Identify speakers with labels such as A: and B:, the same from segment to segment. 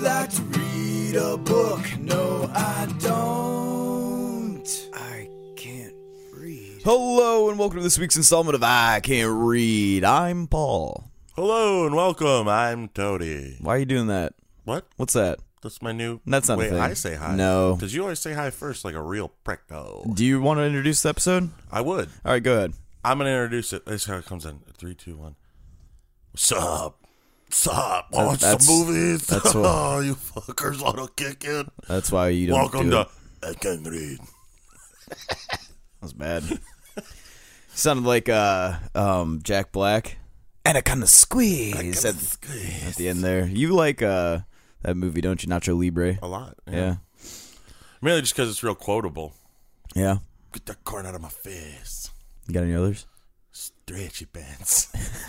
A: like to read a book? No, I don't. I can't read. Hello and welcome to this week's installment of I Can't Read. I'm Paul.
B: Hello and welcome. I'm Toady.
A: Why are you doing that?
B: What?
A: What's that?
B: That's my new
A: That's not
B: way
A: a thing.
B: I say hi.
A: No.
B: Because you always say hi first like a real pricko.
A: Do you want to introduce the episode?
B: I would.
A: All right, go ahead.
B: I'm going to introduce it. This is how it comes in. 3, 2, 1. What's up? What's up? Watch some movies.
A: That's what,
B: Oh, you fuckers want to kick in.
A: that's why you don't
B: Welcome
A: do
B: to
A: it.
B: I Can Read.
A: That was bad. Sounded like Jack Black. And a kind of squeeze at the end there. You like that movie, don't you? Nacho Libre.
B: A lot.
A: Yeah.
B: Mainly just because it's real quotable.
A: Yeah.
B: Get that corn out of my face.
A: You got any others?
B: Stretchy pants.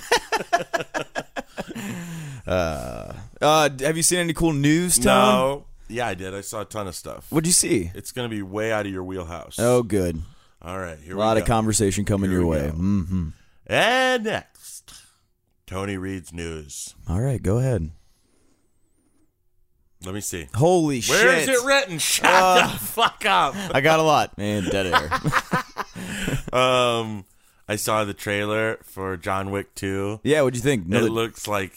A: Have you seen any cool news, Tom?
B: No. Yeah, I did. I saw a ton of stuff.
A: What'd you see?
B: It's going to be way out of your wheelhouse.
A: Oh, good.
B: All right, here
A: A
B: we go.
A: lot of conversation coming
B: Here
A: your
B: we
A: way.
B: go.
A: Mm-hmm.
B: And next, Tony reads news.
A: All right, go ahead.
B: Let me see.
A: Holy shit.
B: Where is it written? Shut the fuck up.
A: I got a lot. Man, dead air.
B: I saw the trailer for John Wick 2.
A: Yeah, what'd you think?
B: It looks like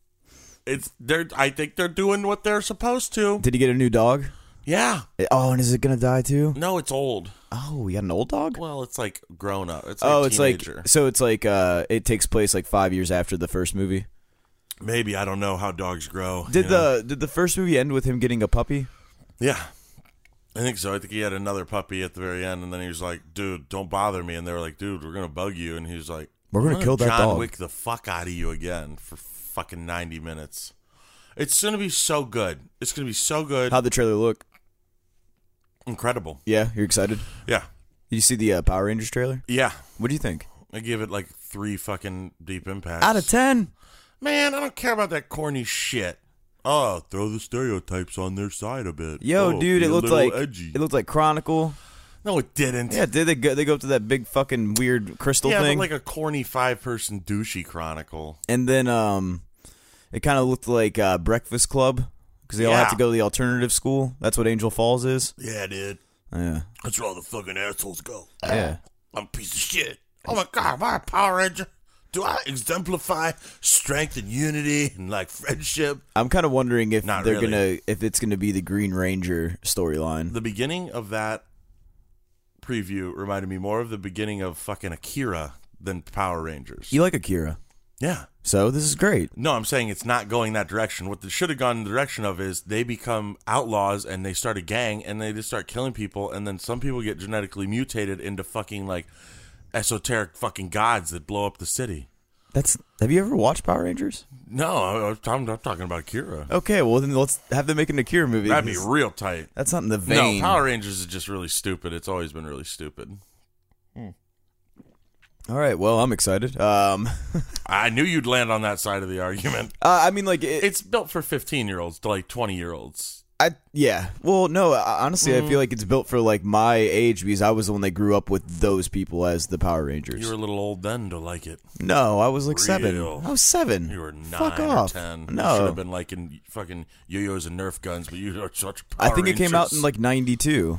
B: I think they're doing what they're supposed to.
A: Did he get a new dog?
B: Yeah.
A: Oh, and is it going to die too?
B: No, it's old.
A: Oh, we got an old dog?
B: Well, it's like grown up. It's like a teenager.
A: It's like it takes place like 5 years after the first movie.
B: Maybe, I don't know how dogs grow.
A: Did the first movie end with him getting a puppy?
B: Yeah. I think so. I think he had another puppy at the very end, and then he was like, dude, don't bother me. And they were like, dude, we're going to bug you. And he was like,
A: we're going to kill that dog.
B: John Wick the fuck out of you again for fucking 90 minutes. It's going to be so good. It's going to be so good.
A: How'd the trailer look?
B: Incredible.
A: Yeah, you're excited?
B: Yeah.
A: Did you see the Power Rangers trailer?
B: Yeah.
A: What do you think?
B: I give it like 3 fucking deep impacts.
A: Out of 10?
B: Man, I don't care about that corny shit. Oh, throw the stereotypes on their side a bit.
A: Yo, dude,
B: be
A: it
B: a
A: looked
B: little
A: like
B: edgy.
A: it looked like Chronicle.
B: No, it didn't.
A: Yeah, did they go up to that big fucking weird crystal
B: yeah,
A: thing?
B: but like a corny 5-person douchey Chronicle.
A: And then it kind of looked like Breakfast Club because they all have to go to the alternative school. That's what Angel Falls is.
B: Yeah, dude.
A: Yeah.
B: That's where all the fucking assholes go.
A: Yeah.
B: I'm a piece of shit. Oh my god, am I a Power Ranger? Do I exemplify strength and unity and like friendship?
A: I'm kind of wondering if
B: Not
A: they're
B: really.
A: if it's gonna be the Green Ranger storyline.
B: The beginning of that preview reminded me more of the beginning of fucking Akira than Power Rangers.
A: You like Akira,
B: Yeah.
A: so this is great.
B: No, I'm saying it's not going that direction. What they should have gone in the direction of is they become outlaws and they start a gang and they just start killing people, and then some people get genetically mutated into fucking like esoteric fucking gods that blow up the city.
A: Have you ever watched Power Rangers?
B: No, I'm talking about Akira.
A: Okay, well then let's have them make an Akira movie.
B: That'd be real tight.
A: That's not in the vein.
B: No, Power Rangers is just really stupid. It's always been really stupid.
A: All right, well I'm excited.
B: I knew you'd land on that side of the argument.
A: I mean, like
B: It's built for 15-year-olds to like 20-year-olds.
A: yeah. Well, no, honestly, I feel like it's built for like my age because I was the one that grew up with those people as the Power Rangers.
B: You were a little old then to like it.
A: No, I was like
B: Real.
A: 7. I was 7.
B: You were 9
A: Fuck
B: or
A: off.
B: 10.
A: No.
B: You should have been liking fucking yo-yos and Nerf guns, but you are such Power
A: I think it came out in
B: Rangers.
A: like 92.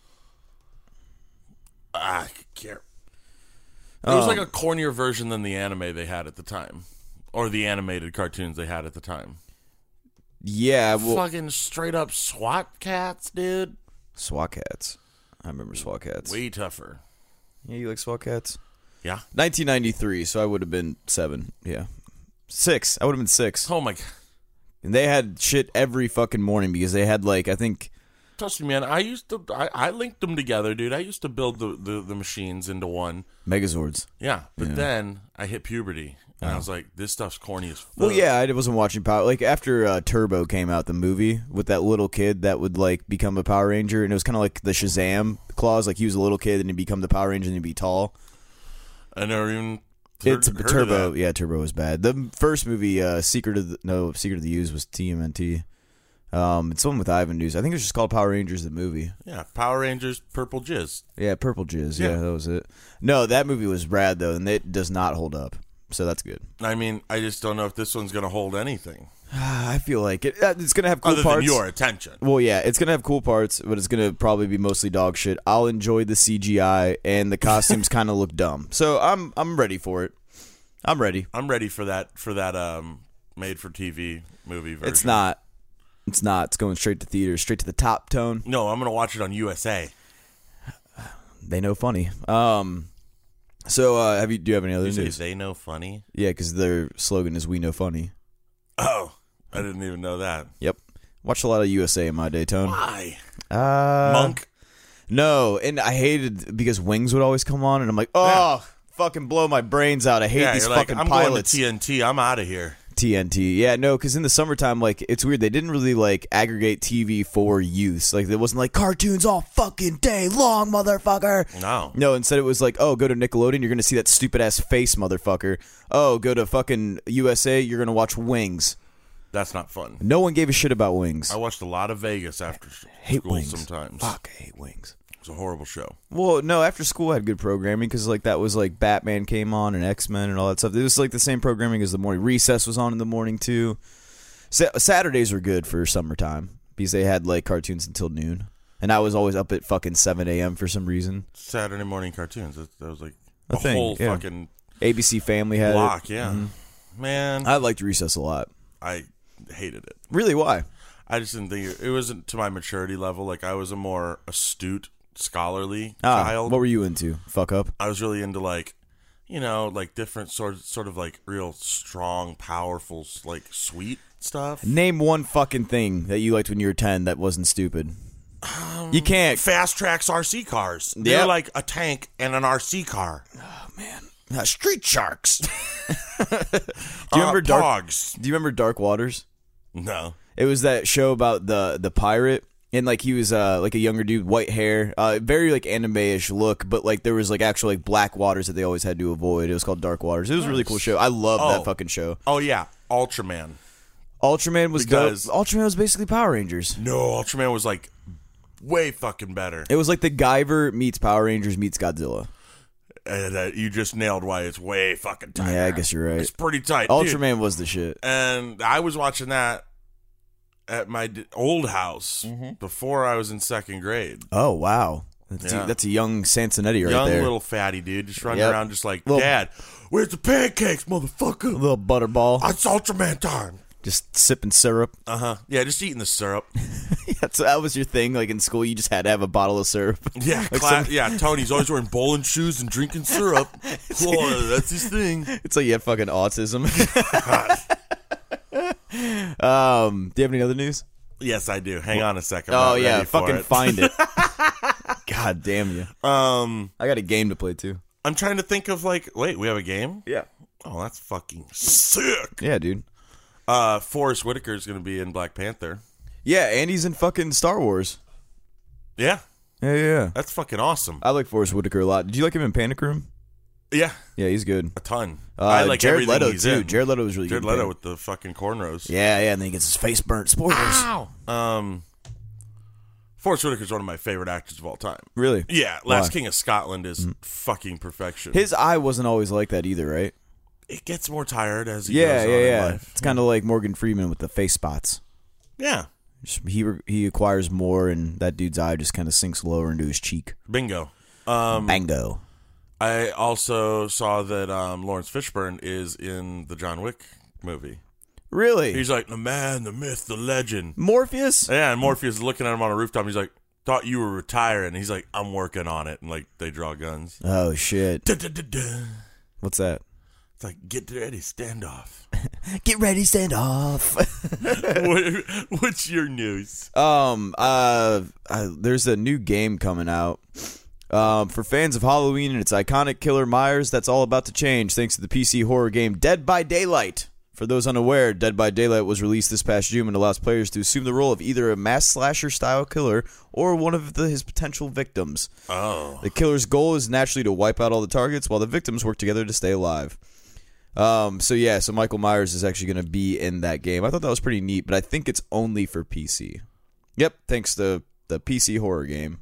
B: I care. It was like a cornier version than the anime they had at the time. Or the animated cartoons they had at the time.
A: Yeah, well,
B: Fucking straight up SWAT cats, dude.
A: SWAT Cats. I remember SWAT Cats.
B: Way tougher.
A: Yeah, you like SWAT Cats?
B: Yeah.
A: 1993, so I would have been 7. Yeah. 6. I would have been 6.
B: Oh my god.
A: And they had shit every fucking morning because they had like, I think...
B: Trust me, man. I linked them together, dude. I used to build the machines into one.
A: Megazords.
B: Yeah. But then I hit puberty. And I was like, this stuff's corny as fuck.
A: Well, yeah, I wasn't watching Power. Like after Turbo came out, the movie with that little kid that would like become a Power Ranger, and it was kind of like the Shazam clause. Like he was a little kid and he'd become the Power Ranger and he'd be tall.
B: I never even
A: It's
B: heard
A: Turbo.
B: of that.
A: Yeah, Turbo was bad. The first movie, Secret of the Use was TMNT. It's the one with Ivan News. I think it's just called Power Rangers the movie.
B: Yeah, Power Rangers Purple Jizz.
A: Yeah, Purple Jizz.
B: Yeah.
A: Yeah, that was it. No, that movie was rad though, and it does not hold up. so that's good.
B: I mean, I just don't know if this one's going to hold anything.
A: I feel like it's going to have cool
B: Other
A: parts.
B: than your attention.
A: Well, yeah, it's going to have cool parts, but it's going to probably be mostly dog shit. I'll enjoy the CGI, and the costumes kind of look dumb. So I'm ready for it. I'm ready.
B: I'm ready for that made-for-TV movie version.
A: It's not. It's not. It's going straight to theaters, straight to the top tone.
B: No, I'm going to watch it on USA.
A: They know funny. So do you have any other news?
B: They know funny?
A: Yeah, because their slogan is "We know funny."
B: Oh, I didn't even know that.
A: Yep. Watched a lot of USA in my day, Tone.
B: Why?
A: Monk? No, and I hated because Wings would always come on, and I'm like, fucking blow my brains out. I hate these fucking
B: I'm
A: pilots.
B: going to TNT. I'm out of here.
A: TNT. Yeah, no, because in the summertime, like, it's weird. They didn't really, like, aggregate TV for use. Like, it wasn't like cartoons all fucking day long, motherfucker. No, instead it was like, oh, go to Nickelodeon, you're going to see that stupid-ass face, motherfucker. Oh, go to fucking USA, you're going to watch Wings.
B: That's not fun.
A: No one gave a shit about Wings.
B: I watched a lot of Vegas after
A: hate
B: school
A: Wings.
B: Sometimes.
A: Fuck, I hate Wings.
B: It was a horrible show.
A: Well, no, after school I had good programming because, like, that was, like, Batman came on and X-Men and all that stuff. It was, like, the same programming as the morning. Recess was on in the morning, too. Saturdays were good for summertime because they had, like, cartoons until noon. And I was always up at fucking 7 a.m. for some reason.
B: Saturday morning cartoons. That was, like,
A: a thing,
B: whole
A: yeah.
B: fucking
A: ABC Family had
B: block,
A: it.
B: yeah.
A: Mm-hmm.
B: Man.
A: I liked Recess a lot.
B: I hated it.
A: Really? Why?
B: I just didn't think it wasn't to my maturity level. Like, I was a more astute, scholarly child.
A: What were you into? Fuck up?
B: I was really into, like, you know, like different sort of like real strong, powerful, like sweet stuff.
A: Name one fucking thing that you liked when you were 10 that wasn't stupid. You can't.
B: Fast Tracks RC cars. They're like a tank and an RC car.
A: Oh, man. Street Sharks. Do you remember
B: Pogs.
A: Do you remember Dark Waters?
B: No.
A: It was that show about the pirate, and like he was like a younger dude, white hair, very like anime-ish look, but like there was like actual like black waters that they always had to avoid. It was called Dark Waters. It was a really cool show. I loved that fucking show.
B: Oh yeah, Ultraman.
A: Ultraman was dope. Ultraman was basically Power Rangers.
B: No, Ultraman was like way fucking better.
A: It was like the Guyver meets Power Rangers meets Godzilla.
B: You just nailed why it's way fucking tight.
A: Yeah, I guess you're right.
B: It's pretty tight.
A: Ultraman
B: dude.
A: was the shit.
B: And I was watching that at my old house before I was in second grade.
A: Oh, wow. That's a young Sansonetti right
B: young
A: there.
B: Young little fatty dude just running around just like,
A: little,
B: Dad, where's the pancakes, motherfucker?
A: A little butterball.
B: It's Ultraman time.
A: Just sipping syrup.
B: Yeah, just eating the syrup.
A: Yeah, so that was your thing. Like in school, you just had to have a bottle of syrup.
B: Yeah, yeah. Tony's always wearing bowling shoes and drinking syrup. That's his thing.
A: It's like you have fucking autism. Do you have any other news?
B: Yes, I do. Hang on a second.
A: Oh yeah, fucking find it. God damn you. I got a game to play too.
B: I'm trying to think of like. Wait, we have a game?
A: Yeah.
B: Oh, that's fucking sick.
A: Yeah, dude.
B: Forrest Whitaker is going to be in Black Panther.
A: Yeah, and he's in fucking Star Wars.
B: Yeah.
A: Yeah.
B: That's fucking awesome.
A: I like Forrest Whitaker a lot. Did you like him in Panic Room?
B: Yeah.
A: Yeah, he's good.
B: A ton. I like
A: Jared
B: everything
A: Leto
B: he's
A: too.
B: in.
A: Jared Leto was really good.
B: Jared Leto with the fucking cornrows.
A: Yeah, and then he gets his face burnt. Spoilers.
B: Ow! Forrest Whitaker's one of my favorite actors of all time.
A: Really?
B: Yeah. Last King of Scotland is fucking perfection.
A: His eye wasn't always like that either, right?
B: It gets more tired as he goes on in life.
A: It's kind of like Morgan Freeman with the face spots.
B: Yeah.
A: He acquires more, and that dude's eye just kind of sinks lower into his cheek.
B: Bingo.
A: Bango.
B: I also saw that Lawrence Fishburne is in the John Wick movie.
A: Really?
B: He's like, the man, the myth, the legend.
A: Morpheus?
B: Yeah, and Morpheus is looking at him on a rooftop. He's like, thought you were retiring. He's like, I'm working on it. And like, they draw guns.
A: Oh, shit.
B: Da-da-da-da.
A: What's that?
B: It's like, get ready, stand off.
A: Get ready, stand off.
B: What's your news?
A: There's a new game coming out. For fans of Halloween and its iconic killer Myers, that's all about to change thanks to the PC horror game Dead by Daylight. For those unaware, Dead by Daylight was released this past June and allows players to assume the role of either a mass slasher-style killer or one of his potential victims.
B: Oh.
A: The killer's goal is naturally to wipe out all the targets while the victims work together to stay alive. So Michael Myers is actually going to be in that game. I thought that was pretty neat, but I think it's only for PC. Yep, thanks to the PC horror game.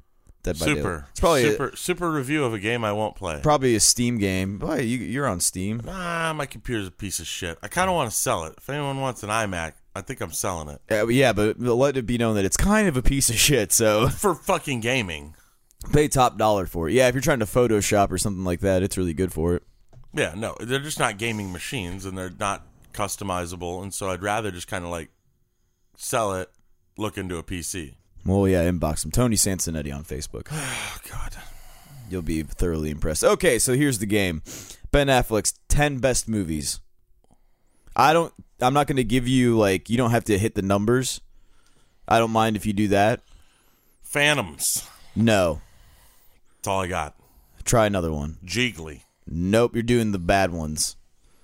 A: Dead by Daylight.
B: Super.
A: It's probably
B: super review of a game I won't play.
A: probably a Steam game. Boy, you're on Steam.
B: Nah, my computer's a piece of shit. I kind of want to sell it. If anyone wants an iMac, I think I'm selling it.
A: Yeah, but let it be known that it's kind of a piece of shit. So
B: For fucking gaming.
A: pay top dollar for it. Yeah, if you're trying to Photoshop or something like that, it's really good for it.
B: Yeah, no, they're just not gaming machines, and they're not customizable, and so I'd rather just kind of like sell it, look into a PC.
A: Well, yeah, inbox him. Tony Sansonetti on Facebook.
B: Oh, God.
A: You'll be thoroughly impressed. Okay, so here's the game. Ben Affleck's 10 best movies. I'm not going to give you, like, you don't have to hit the numbers. I don't mind if you do that.
B: Phantoms.
A: No.
B: That's all I got.
A: Try another one.
B: Jiggly.
A: Nope, you're doing the bad ones.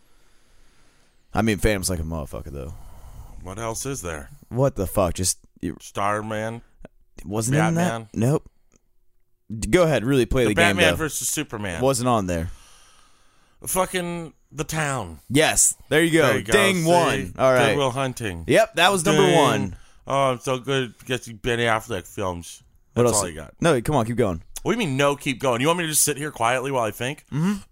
A: I mean, Phantom's like a motherfucker, though.
B: What else is there?
A: What the fuck? Just...
B: Starman.
A: Wasn't in
B: Batman.
A: that? Nope. Go ahead, really play the game,
B: Batman
A: though.
B: versus Superman.
A: Wasn't on there.
B: Fucking The Town.
A: Yes, there you go.
B: There you go.
A: Ding,
B: See?
A: one. All right.
B: Good Will Hunting.
A: Yep, that was number
B: Ding.
A: one.
B: Oh, I'm so good at getting Ben Affleck films.
A: What
B: That's
A: else?
B: all I got.
A: No, come on, keep going.
B: What do you mean, no, keep going? You want me to just sit here quietly while I think?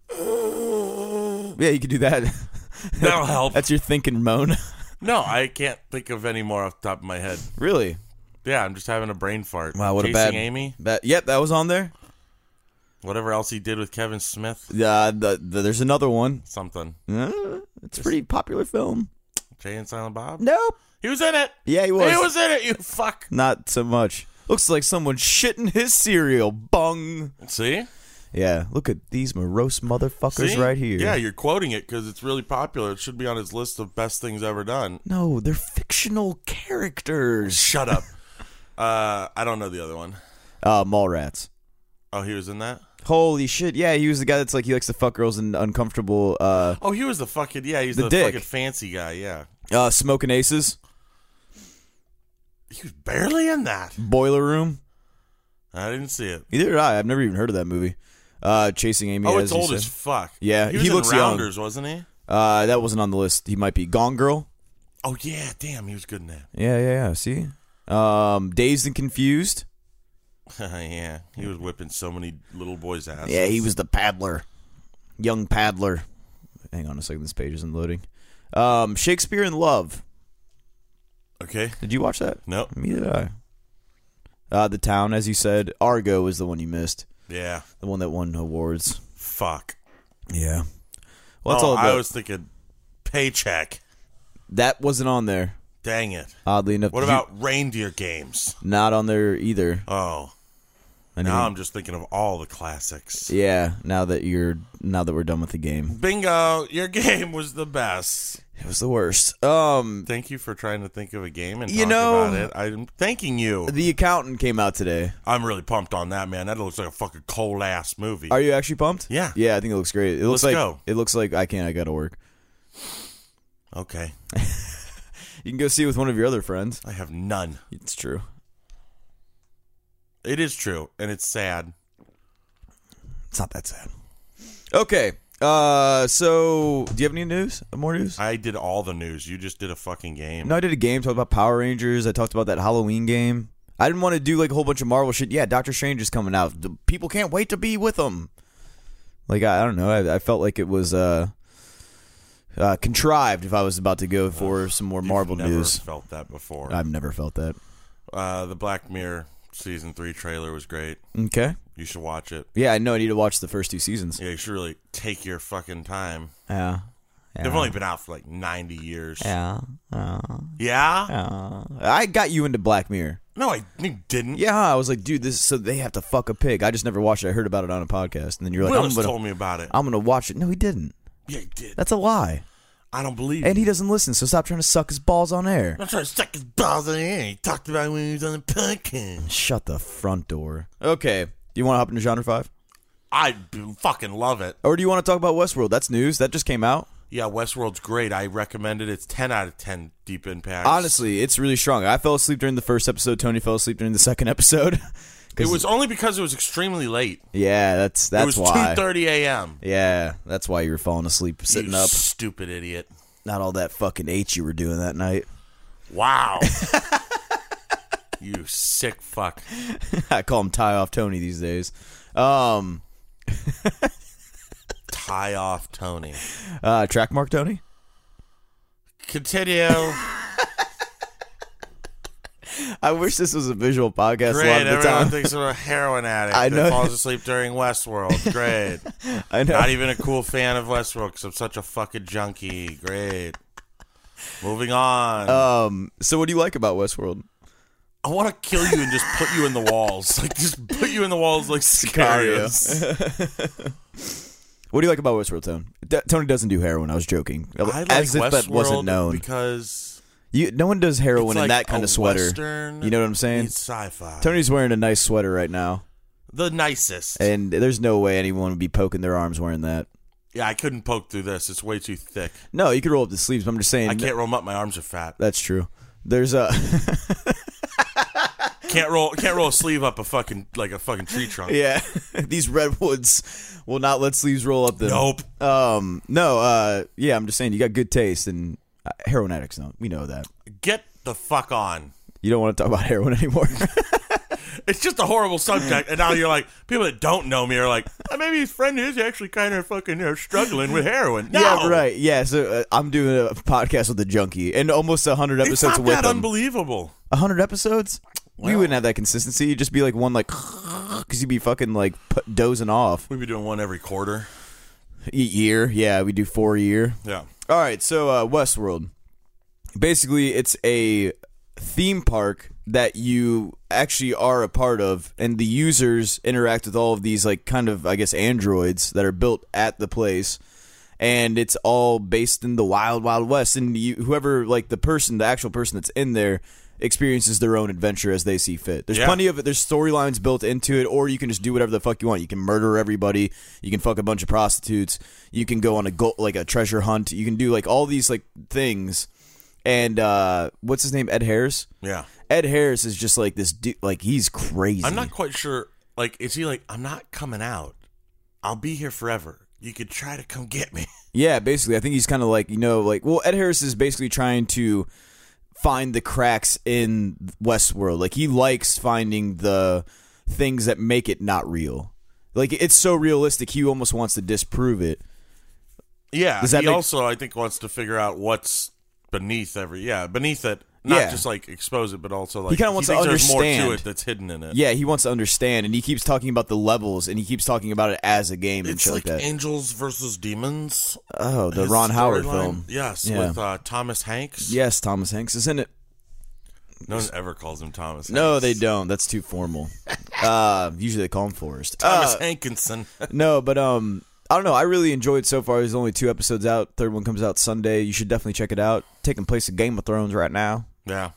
A: Yeah, you can do that.
B: That'll help.
A: That's your thinking moan.
B: No, I can't think of any more off the top of my head.
A: Really?
B: Yeah, I'm just having a brain fart.
A: Wow, what
B: Chasing
A: a bad...
B: Amy.
A: Yep, that was on there.
B: Whatever else he did with Kevin Smith.
A: There's another one.
B: Something.
A: It's a pretty popular film.
B: Jay and Silent Bob?
A: Nope.
B: He was in it.
A: Yeah, he was.
B: He was in it, you fuck.
A: Not so much. Looks like someone shitting his cereal. Bung.
B: See?
A: Yeah, look at these morose motherfuckers
B: See?
A: right here.
B: Yeah, you're quoting it because it's really popular. It should be on his list of best things ever done.
A: No, they're fictional characters.
B: Shut up. I don't know the other one.
A: Mallrats.
B: Oh, he was in that?
A: Holy shit! Yeah, he was the guy that's like he likes to fuck girls in uncomfortable.
B: Oh, he was the fucking he's the
A: dick.
B: fucking fancy guy. Yeah,
A: Smoking Aces,
B: he was barely in that.
A: Boiler Room.
B: I didn't see it.
A: Neither did I. I've never even heard of that movie. Chasing Amy.
B: Oh,
A: as
B: it's
A: you
B: old
A: said.
B: as fuck.
A: Yeah,
B: he was
A: he
B: in
A: looks young.
B: Rounders, wasn't he?
A: That wasn't on the list. He might be Gone Girl.
B: Oh yeah, damn, he was good in that.
A: Yeah. See, Dazed and Confused.
B: Yeah, he was whipping so many little boys' asses.
A: Yeah, he was the paddler, young paddler. Hang on a second, this page isn't loading. Shakespeare in Love.
B: Okay.
A: Did you watch that?
B: Nope.
A: Neither did I. The Town, as you said. Argo is the one you missed.
B: Yeah.
A: The one that won awards.
B: Fuck.
A: Yeah. Well, that's all about.
B: I was thinking Paycheck.
A: That wasn't on there.
B: Dang it.
A: Oddly enough.
B: What about Reindeer Games?
A: Not on there either.
B: Oh. Now I'm just thinking of all the classics.
A: Yeah, now that we're done with the game.
B: Bingo, your game was the best.
A: It was the worst.
B: Thank you for trying to think of a game and talk about it. I'm thanking you.
A: The Accountant came out today.
B: I'm really pumped on that, man. That looks like a fucking cold ass movie.
A: Are you actually pumped?
B: Yeah.
A: Yeah, I think it looks great.
B: Let's go.
A: It looks like I gotta work.
B: Okay.
A: You can go see it with one of your other friends.
B: I have none.
A: It's true.
B: It is true, and it's sad.
A: It's not that sad. Okay. So do you have any news? More news?
B: I did all the news. You just did a fucking game.
A: No, I did a game. Talked about Power Rangers. I talked about that Halloween game. I didn't want to do like a whole bunch of Marvel shit. Yeah, Doctor Strange is coming out. The people can't wait to be with him. Like I don't know. I felt like it was contrived if I was about to go for some more Marvel news.
B: I've never felt that before.
A: I've never felt that.
B: The Black Mirror Season 3 trailer was great.
A: Okay.
B: You should watch it.
A: Yeah, I know. I need to watch the first 2 seasons.
B: Yeah, you should really take your fucking time.
A: Yeah.
B: They've only been out for like 90 years.
A: Yeah.
B: Yeah?
A: I got you into Black Mirror.
B: No, you didn't.
A: Yeah, I was like, dude, this. So they have to fuck a pig. I just never watched it. I heard about it on a podcast, and then you're like,
B: Willis told me about it.
A: I'm gonna watch it. No, he didn't.
B: Yeah, he did.
A: That's a lie.
B: I don't believe
A: And
B: you.
A: he doesn't listen, so stop trying to suck his balls on air.
B: I'm trying to suck his balls in the air. He talked about it when he was on the podcast.
A: Shut the front door. Okay. Do you want to hop into Genre 5?
B: I fucking love it.
A: Or do you want to talk about Westworld? That's news. That just came out.
B: Yeah, Westworld's great. I recommend it. It's 10 out of 10 Deep Impact.
A: Honestly, it's really strong. I fell asleep during the first episode. Tony fell asleep during the second episode.
B: It was only because it was extremely late.
A: Yeah, that's
B: it was
A: why.
B: 2:30 a.m.
A: Yeah, that's why you were falling asleep sitting
B: You
A: up.
B: stupid idiot.
A: Not all that fucking H you were doing that night.
B: Wow. You sick fuck.
A: I call him Tie Off Tony these days.
B: Tie off Tony.
A: Track mark Tony?
B: Continue.
A: I wish this was a visual podcast.
B: Great,
A: a lot of the
B: everyone
A: time.
B: thinks I'm a heroin addict
A: I know.
B: that falls asleep during Westworld. Great.
A: I know.
B: Not even a cool fan of Westworld because I'm such a fucking junkie. Great. Moving on.
A: So what do you like about Westworld?
B: I want to kill you and just put you in the walls. Like, just put you in the walls like Sicarius.
A: What do you like about Westworld, Tony? Tony doesn't do heroin. I was joking.
B: I like
A: As if that
B: Westworld
A: wasn't known.
B: Because
A: No one does heroin
B: it's
A: in
B: like
A: that kind
B: a
A: of sweater.
B: Western
A: You know what I'm saying?
B: meets sci-fi.
A: Tony's wearing a nice sweater right now,
B: The nicest.
A: and there's no way anyone would be poking their arms wearing that.
B: Yeah, I couldn't poke through this. It's way too thick.
A: No, you could roll up the sleeves. But I'm just saying.
B: I can't roll them up. My arms are fat.
A: That's true. There's a
B: Can't roll a sleeve up a fucking tree trunk.
A: yeah. These redwoods will not let sleeves roll up.
B: Nope.
A: No. Yeah. I'm just saying you got good taste, and heroin addicts don't. We know that.
B: Get the fuck on.
A: You don't want to talk about heroin anymore.
B: It's just a horrible subject, and now you're like, people that don't know me are like, maybe his friend is actually kind of fucking struggling with heroin. No!
A: Yeah, right. Yeah, so I'm doing a podcast with a junkie, and almost 100
B: It's
A: episodes
B: not
A: with
B: that
A: them.
B: unbelievable.
A: 100 episodes? We
B: Well.
A: wouldn't have that consistency. You'd just be like one, like, because you'd be fucking, like, dozing off.
B: We'd be doing one every quarter.
A: Year. Yeah, we do 4 a year.
B: Yeah.
A: All right, so Westworld. Basically, it's a theme park that you actually are a part of, and the users interact with all of these, like, kind of, I guess, androids that are built at the place, and it's all based in the wild, wild west, and whoever, like, the actual person that's in there experiences their own adventure as they see fit. There's plenty of it. There's storylines built into it, or you can just do whatever the fuck you want. You can murder everybody. You can fuck a bunch of prostitutes. You can go on a treasure hunt. You can do, like, all these, like, things. And what's his name? Ed Harris?
B: Yeah.
A: Ed Harris is just like this dude. Like, he's crazy.
B: I'm not quite sure. Like, is he like, I'm not coming out. I'll be here forever. You could try to come get me.
A: Yeah, basically. I think he's kind of like, well, Ed Harris is basically trying to find the cracks in Westworld. Like, he likes finding the things that make it not real. Like, it's so realistic, he almost wants to disprove it.
B: Yeah.
A: Does that
B: he
A: make-
B: also, I think, wants to figure out what's beneath it. Not
A: Yeah.
B: just like expose it, but also like
A: He kinda wants to
B: thinks there's more
A: understand.
B: to it that's hidden in it.
A: Yeah, he wants to understand, and he keeps talking about the levels, and he keeps talking about it as a game and
B: It's
A: shit
B: like
A: like that.
B: Angels versus Demons.
A: Oh, the
B: His
A: Ron Howard
B: storyline.
A: film.
B: Yes,
A: Yeah.
B: with Thomas Hanks.
A: Yes, Thomas Hanks is in it.
B: No one ever calls him Thomas Hanks.
A: No, they don't. That's too formal. Usually they call him Forrest.
B: Thomas Hankinson.
A: No, but I don't know. I really enjoyed it so far. There's only 2 episodes out. Third one comes out Sunday. You should definitely check it out. Taking place in Game of Thrones right now.
B: Yeah.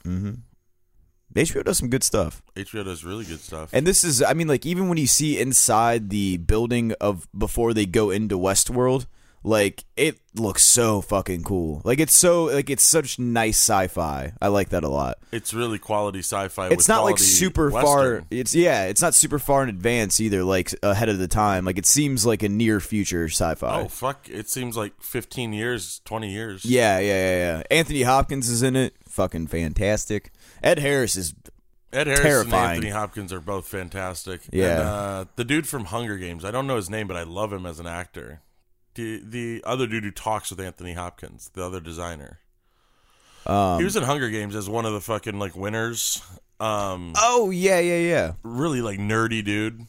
A: HBO does some good stuff.
B: HBO does really good stuff.
A: And this is, I mean, like, even when you see inside the building of before they go into Westworld, like, it looks so fucking cool. Like, it's such nice sci-fi. I like that a lot.
B: It's really quality sci-fi.
A: It's
B: with
A: not like
B: quality
A: super
B: Western.
A: far. It's not super far in advance either. Like, ahead of the time. Like, it seems like a near future sci-fi.
B: Oh fuck! It seems like 15 years, 20 years.
A: Yeah. Anthony Hopkins is in it. Fucking fantastic. Ed Harris is
B: Ed Harris
A: terrifying.
B: and Anthony Hopkins are both fantastic.
A: Yeah.
B: And, the dude from Hunger Games. I don't know his name, but I love him as an actor. The other dude who talks with Anthony Hopkins, the other designer. He was in Hunger Games as one of the fucking like winners.
A: Oh yeah.
B: Really like nerdy dude,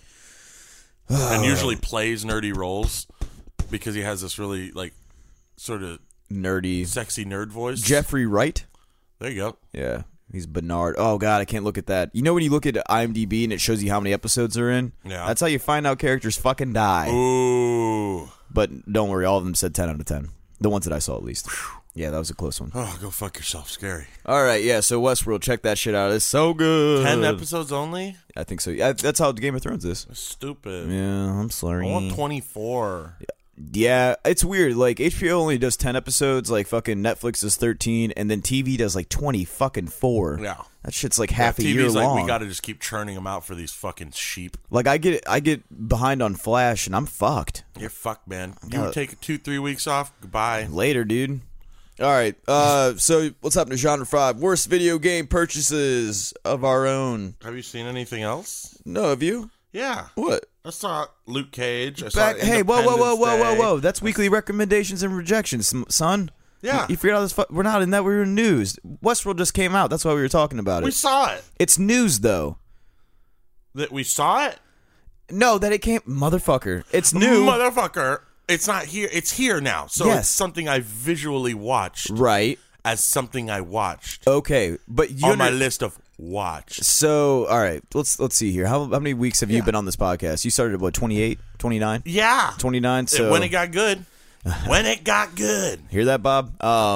B: and usually plays nerdy roles because he has this really like sort of
A: Nerdy.
B: sexy nerd voice.
A: Jeffrey Wright.
B: There you go.
A: Yeah. He's Bernard. Oh god, I can't look at that. You know when you look at IMDb and it shows you how many episodes are in?
B: Yeah.
A: That's how you find out characters fucking die.
B: Ooh.
A: But don't worry, all of them said 10 out of 10. The ones that I saw at least. Yeah, that was a close one.
B: Oh, go fuck yourself. Scary.
A: All right, yeah, so Westworld, check that shit out. It's so good.
B: 10 episodes only?
A: I think so. Yeah, that's how Game of Thrones is.
B: Stupid.
A: Yeah, I'm sorry.
B: I want 24.
A: Yeah, it's weird. Like, HBO only does 10 episodes, like fucking Netflix does 13, and then TV does like 20 fucking 4.
B: Yeah.
A: That shit's like half a
B: TV's
A: year
B: like,
A: long.
B: we got to just keep churning them out for these fucking sheep.
A: Like, I get behind on Flash, and I'm fucked.
B: You're fucked, man. You take 2-3 weeks off. Goodbye.
A: Later, dude. All right. So what's happening to Genre 5? Worst video game purchases of our own.
B: Have you seen anything else?
A: No, have you?
B: Yeah.
A: What?
B: I saw Luke Cage. I
A: Back,
B: saw
A: hey, whoa.
B: Independence Day.
A: That's weekly recommendations and rejections, son.
B: Yeah.
A: You forget all this. We're not in that. We're in news. Westworld just came out. That's why we were talking about it.
B: We saw it.
A: It's news, though.
B: That we saw it?
A: No, that it came. Motherfucker. It's new.
B: Motherfucker. It's not here. It's here now. So
A: Yes.
B: it's something I visually watched
A: Right.
B: as something I watched
A: Okay. But you
B: on my list of watch.
A: So, all right. Let's see here. How many weeks have you been on this podcast? You started at what, 28, 29?
B: Yeah.
A: 29. So
B: When it got good. When it got good.
A: hear that, Bob?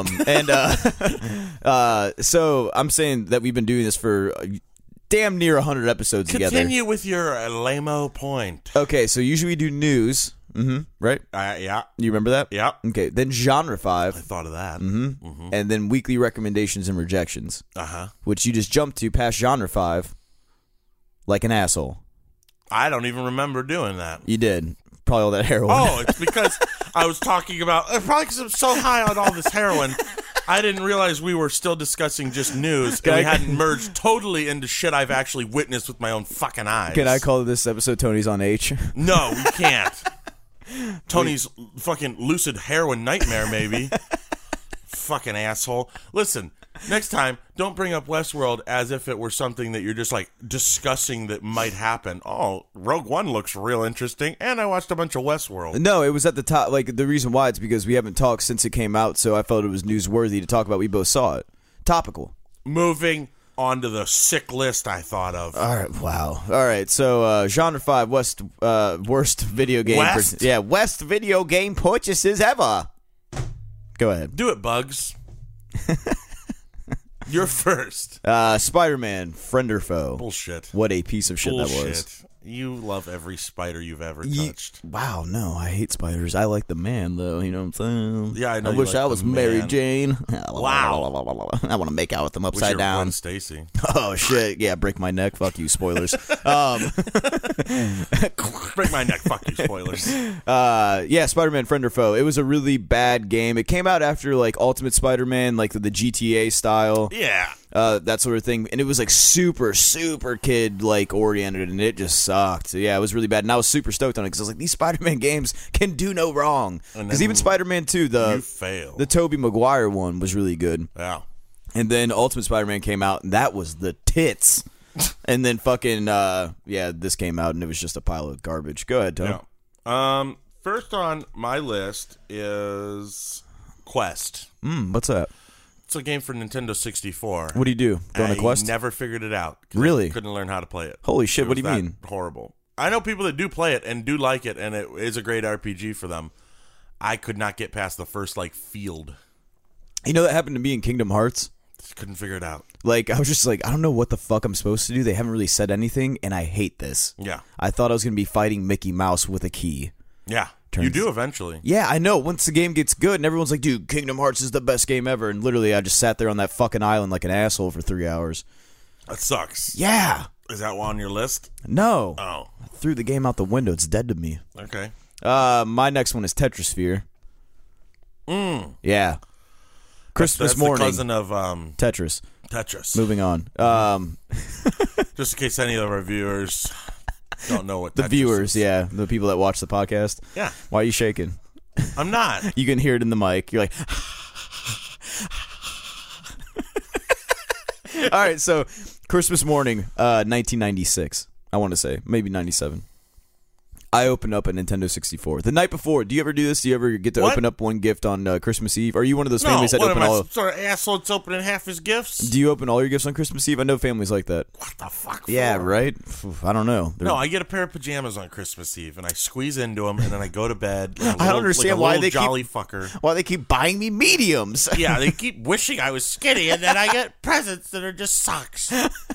A: So I'm saying that we've been doing this for damn near 100 episodes together.
B: Continue with your lame-o point.
A: Okay, so usually we do news. Right?
B: Yeah.
A: You remember that?
B: Yeah.
A: Okay, then genre 5,
B: I thought of that.
A: and then weekly recommendations and rejections,
B: Uh-huh.
A: which you just jumped to past genre 5 like an asshole.
B: I don't even remember doing that.
A: You did. Probably all that heroin.
B: Oh, it's because I was talking about... probably because I'm so high on all this heroin, I didn't realize we were still discussing just news, and we hadn't merged totally into shit I've actually witnessed with my own fucking eyes.
A: Can I call this episode Tony's on H?
B: No, we can't. Tony's fucking lucid heroin nightmare, maybe. Fucking asshole. Listen, next time, don't bring up Westworld as if it were something that you're just like discussing that might happen. Oh, Rogue One looks real interesting, and I watched a bunch of Westworld.
A: No, it was at the top. Like, the reason why it's because we haven't talked since it came out, so I felt it was newsworthy to talk about. We both saw it. Topical.
B: Moving on to the sick list I thought of.
A: All right, wow. All right, so genre 5, worst video game.
B: West?
A: Worst video game purchases ever. Go ahead.
B: Do it, Bugs. You're first.
A: Spider-Man, friend or foe?
B: Bullshit.
A: What a piece of shit that was.
B: Bullshit. You love every spider you've ever touched.
A: Wow, no, I hate spiders. I like the man, though. You know what I'm saying?
B: Yeah, I know
A: I
B: you
A: wish
B: like
A: I
B: the
A: was Mary
B: man.
A: Jane.
B: Wow.
A: I want to make out with them
B: Wish
A: upside
B: you were
A: down.
B: Gwen Stacy.
A: Oh shit! Yeah, break my neck. Fuck you. Spoilers.
B: Break my neck. Fuck you. Spoilers.
A: Yeah, Spider-Man, friend or foe. It was a really bad game. It came out after like Ultimate Spider-Man, like the GTA style.
B: Yeah.
A: That sort of thing, and it was like super kid like oriented, and it just sucked. So, yeah, it was really bad, and I was super stoked on it because I was like, these Spider-Man games can do no wrong. Because even Spider-Man 2,
B: You fail.
A: the Tobey Maguire one was really good,
B: Yeah.
A: and then Ultimate Spider-Man came out, and that was the tits. And then fucking this came out, and it was just a pile of garbage. Go ahead, Tom.
B: Yeah. First on my list is Quest.
A: What's that?
B: It's a game for Nintendo 64.
A: What do you do? Go on a
B: I
A: quest?
B: never figured it out. 'Cause
A: Really?
B: I couldn't learn how to play it.
A: Holy shit!
B: It
A: What do
B: was
A: you
B: that
A: mean?
B: Horrible. I know people that do play it and do like it, and it is a great RPG for them. I could not get past the first field.
A: You know that happened to me in Kingdom Hearts.
B: Just couldn't figure it out.
A: Like, I was just like, I don't know what the fuck I'm supposed to do. They haven't really said anything, and I hate this.
B: Yeah.
A: I thought I was going to be fighting Mickey Mouse with a key.
B: Yeah.
A: Turns-
B: You do eventually.
A: Yeah, I know. Once the game gets good, and everyone's like, dude, Kingdom Hearts is the best game ever. And literally, I just sat there on that fucking island like an asshole for 3 hours.
B: That sucks.
A: Yeah.
B: Is that one on your list?
A: No.
B: Oh.
A: I threw the game out the window. It's dead to me.
B: Okay.
A: My next one is Tetrasphere. Yeah. Christmas
B: That's
A: morning.
B: the cousin of
A: Tetris.
B: Tetris.
A: Moving on.
B: Just in case any of our viewers don't know what
A: The
B: Tetris
A: viewers,
B: is.
A: yeah. The people that watch the podcast.
B: Yeah.
A: Why are you shaking?
B: I'm not.
A: You can hear it in the mic. You're like, all right. So, Christmas morning, 1996. I want to say maybe 97. I opened up a Nintendo 64 the night before. Do you ever do this? Do you ever get to
B: What?
A: open up one gift on Christmas Eve? Are you one of those
B: No,
A: families that
B: what
A: open
B: am I,
A: all?
B: some sort of asshole that's opening half his gifts?
A: Do you open all your gifts on Christmas Eve? I know families like that.
B: What the fuck?
A: Yeah,
B: for?
A: right. I don't know.
B: No, I get a pair of pajamas on Christmas Eve, and I squeeze into them, and then I go to bed. Like a
A: I don't
B: little-
A: understand
B: like a
A: why
B: little
A: they keep-
B: jolly fucker.
A: Why they keep buying me mediums?
B: Yeah, they keep wishing I was skinny, and then I get presents that are just socks.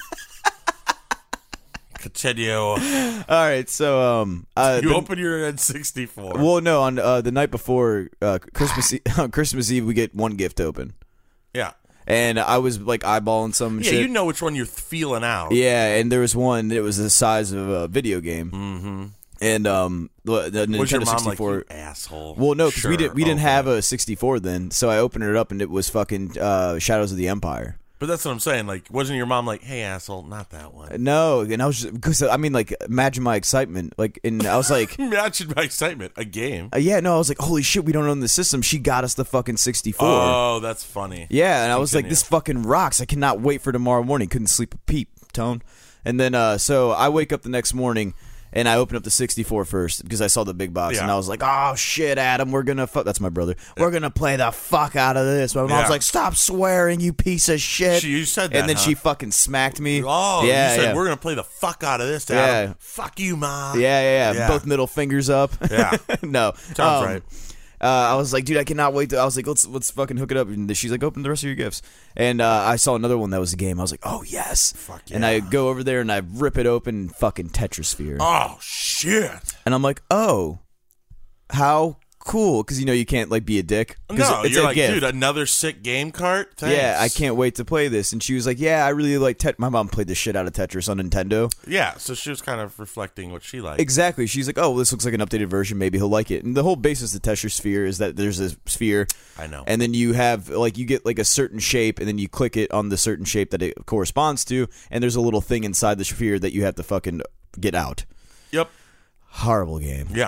B: Continue.
A: All right, so
B: You open your N64.
A: well, no, on the night before Christmas on Christmas Eve, we get one gift open,
B: Yeah.
A: and I was like eyeballing some
B: Yeah,
A: shit.
B: you know which one you're feeling out.
A: Yeah, and there was one that was the size of a video game. Mm-hmm. And the Nintendo
B: Was your mom
A: 64.
B: like, you asshole?
A: Well, no, because
B: Sure,
A: we didn't
B: okay.
A: have a 64 then. So I opened it up and it was fucking Shadows of the Empire.
B: But that's what I'm saying. Like, wasn't your mom like, hey, asshole, not that one?
A: No, and I was just because I mean, like, imagine my excitement. Like, and I was like,
B: Imagine my excitement. A game.
A: yeah, no, I was like, holy shit, we don't own the system. She got us the fucking 64.
B: Oh, that's funny.
A: Yeah, and I was like,
B: Continue.
A: this fucking rocks. I cannot wait for tomorrow morning. Couldn't sleep a peep, Tone. And then, so I wake up the next morning, and I open up the 64 first because I saw the big box, and
B: Yeah.
A: I was like, oh, shit, Adam, we're going to fuck. That's my brother. We're going to play the fuck out of this. My mom's
B: Yeah.
A: like, stop swearing, you piece of shit.
B: You said that,
A: And then
B: huh?
A: she fucking smacked me.
B: Oh,
A: yeah,
B: you said,
A: yeah.
B: we're going to play the fuck out of this, Adam.
A: Yeah.
B: Fuck you, Mom.
A: Yeah. Both middle fingers up.
B: Yeah.
A: No.
B: Sounds right.
A: I was like, dude, I cannot wait. I was like, let's fucking hook it up. And she's like, open the rest of your gifts. And I saw another one that was a game. I was like, oh yes.
B: Fuck
A: And
B: yeah.
A: I go over there and I rip it open, fucking Tetrasphere.
B: Oh, shit.
A: And I'm like, oh, how cool? Because you can't like be a dick. 'Cause
B: No,
A: it's
B: you're
A: a
B: like,
A: gift.
B: dude, another sick game cart? Thanks.
A: Yeah, I can't wait to play this. And she was like, yeah, I really like My mom played the shit out of Tetris on Nintendo.
B: Yeah, so she was kind of reflecting what she liked.
A: Exactly. She's like, oh, well, this looks like an updated version. Maybe he'll like it. And the whole basis of Tetrasphere is that there's a sphere.
B: I know.
A: And then you have, like, you get, like, a certain shape, and then you click it on the certain shape that it corresponds to, and there's a little thing inside the sphere that you have to fucking get out.
B: Yep.
A: Horrible game.
B: Yeah.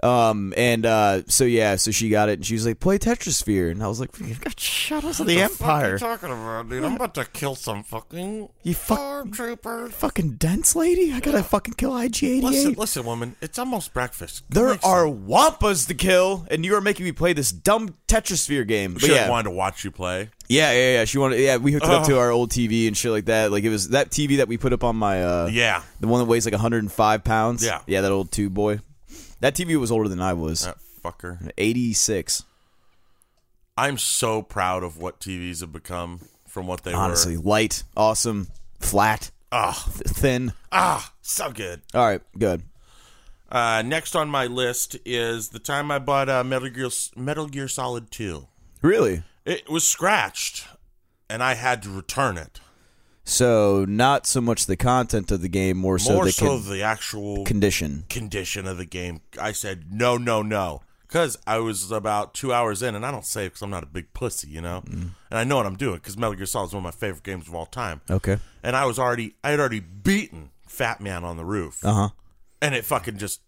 A: So she got it, and she was like, play Tetrasphere. And I was like, Shadows of the Empire.
B: Talking about, dude? I'm about to kill some fucking
A: You
B: stormtroopers.
A: fucking dense lady? I gotta fucking kill IG-88.
B: Listen, woman. It's almost breakfast.
A: There
B: Make
A: are
B: some-
A: wampas to kill, and you are making me play this dumb Tetrasphere game. But
B: She
A: yeah,
B: wanted to watch you play.
A: yeah. She wanted. Yeah, we hooked it up to our old TV and shit like that. Like it was that TV that we put up on my.
B: Yeah.
A: The one that weighs like 105 pounds.
B: Yeah.
A: Yeah, that old tube boy. That TV was older than I was.
B: That fucker.
A: 86.
B: I'm so proud of what TVs have become from what they
A: Honestly,
B: were.
A: light, awesome, flat, thin.
B: So good.
A: All right, good.
B: Next on my list is the time I bought Metal Gear Solid 2.
A: Really?
B: It was scratched, and I had to return it.
A: So not so much the content of the game, more so
B: the actual
A: condition.
B: of the game. I said no, because I was about 2 hours in, and I don't save because I'm not a big pussy, and I know what I'm doing because Metal Gear Solid is one of my favorite games of all time.
A: Okay.
B: And I had already beaten Fat Man on the roof.
A: Uh-huh.
B: And it fucking just.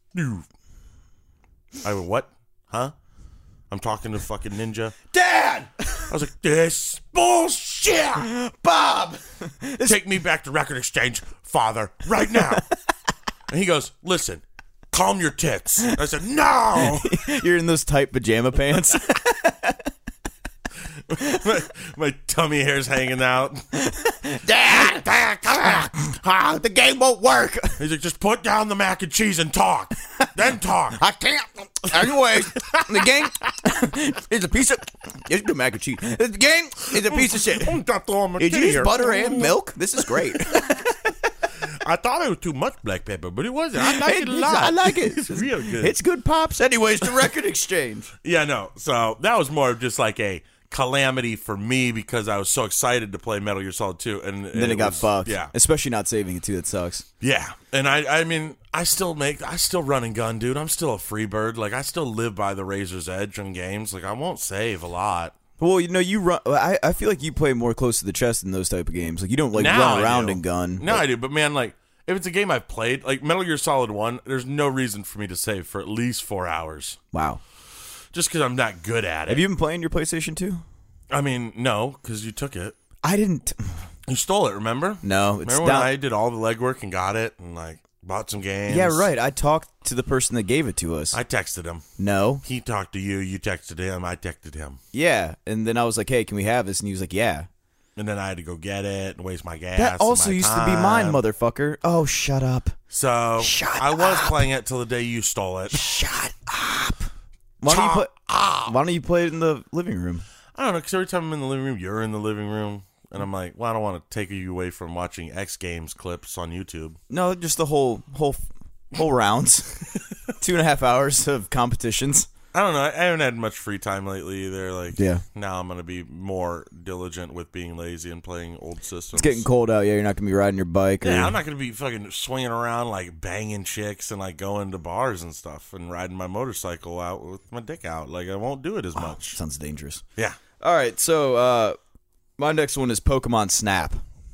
B: I went, what? Huh? I'm talking to fucking Ninja.
A: Dad!
B: I was like, this bullshit!
A: Bob!
B: Take me back to Record Exchange, Father, right now. And he goes, listen, calm your tits. I said, no!
A: You're in those tight pajama pants.
B: my tummy hair's hanging out.
A: Dad! The game won't work.
B: He's like, just put down the mac and cheese and talk. Then talk.
A: I can't. Anyway, the game is a piece of. It's good mac and cheese. The game is a piece of shit. Did you use butter and milk? This is great.
B: I thought it was too much black pepper, but it wasn't. I like it a lot.
A: I like it.
B: It's real good.
A: It's good pops. Anyways, the Record Exchange.
B: Yeah, no. So that was more of just like a calamity for me because I was so excited to play Metal Gear Solid 2. And
A: Then it got
B: was,
A: fucked.
B: Yeah.
A: Especially not saving it too. That sucks.
B: Yeah. And I mean, I still run and gun, dude. I'm still a free bird. Like, I still live by the razor's edge on games. Like, I won't save a lot.
A: Well, you run. I feel like you play more close to the chest in those type of games. Like you don't
B: Now
A: run
B: I
A: around
B: do.
A: and gun.
B: No, I do. But man, like, if it's a game I've played, like Metal Gear Solid 1, there's no reason for me to save for at least 4 hours.
A: Wow.
B: Just because I'm not good at it.
A: Have you been playing your PlayStation 2?
B: I mean, no, because you took it.
A: I didn't.
B: You stole it, remember?
A: No, it's
B: Remember when
A: down.
B: I did all the legwork and got it and, like, bought some games?
A: Yeah, right. I talked to the person that gave it to us.
B: I texted him.
A: No.
B: He talked to you. You texted him. I texted him.
A: Yeah, and then I was like, "Hey, can we have this?" And he was like, "Yeah."
B: And then I had to go get it and waste my gas.
A: That
B: and
A: also
B: my
A: used to be mine,
B: time.
A: motherfucker. Oh, shut up.
B: So
A: Shut
B: I was
A: up.
B: playing it till the day you stole it.
A: Shut up. Why don't you play it in the living room?
B: I don't know, because every time I'm in the living room, you're in the living room. And I'm like, well, I don't want to take you away from watching X Games clips on YouTube.
A: No, just the whole rounds. 2.5 hours of competitions.
B: I don't know. I haven't had much free time lately either. Like,
A: Yeah.
B: now I'm going to be more diligent with being lazy and playing old systems.
A: It's getting cold out. Yeah, you're not gonna be riding your bike.
B: Yeah,
A: or...
B: I'm not going to be fucking swinging around like banging chicks and like going to bars and stuff and riding my motorcycle out with my dick out. Like, I won't do it as much.
A: Sounds dangerous.
B: Yeah.
A: All right, so my next one is Pokemon Snap.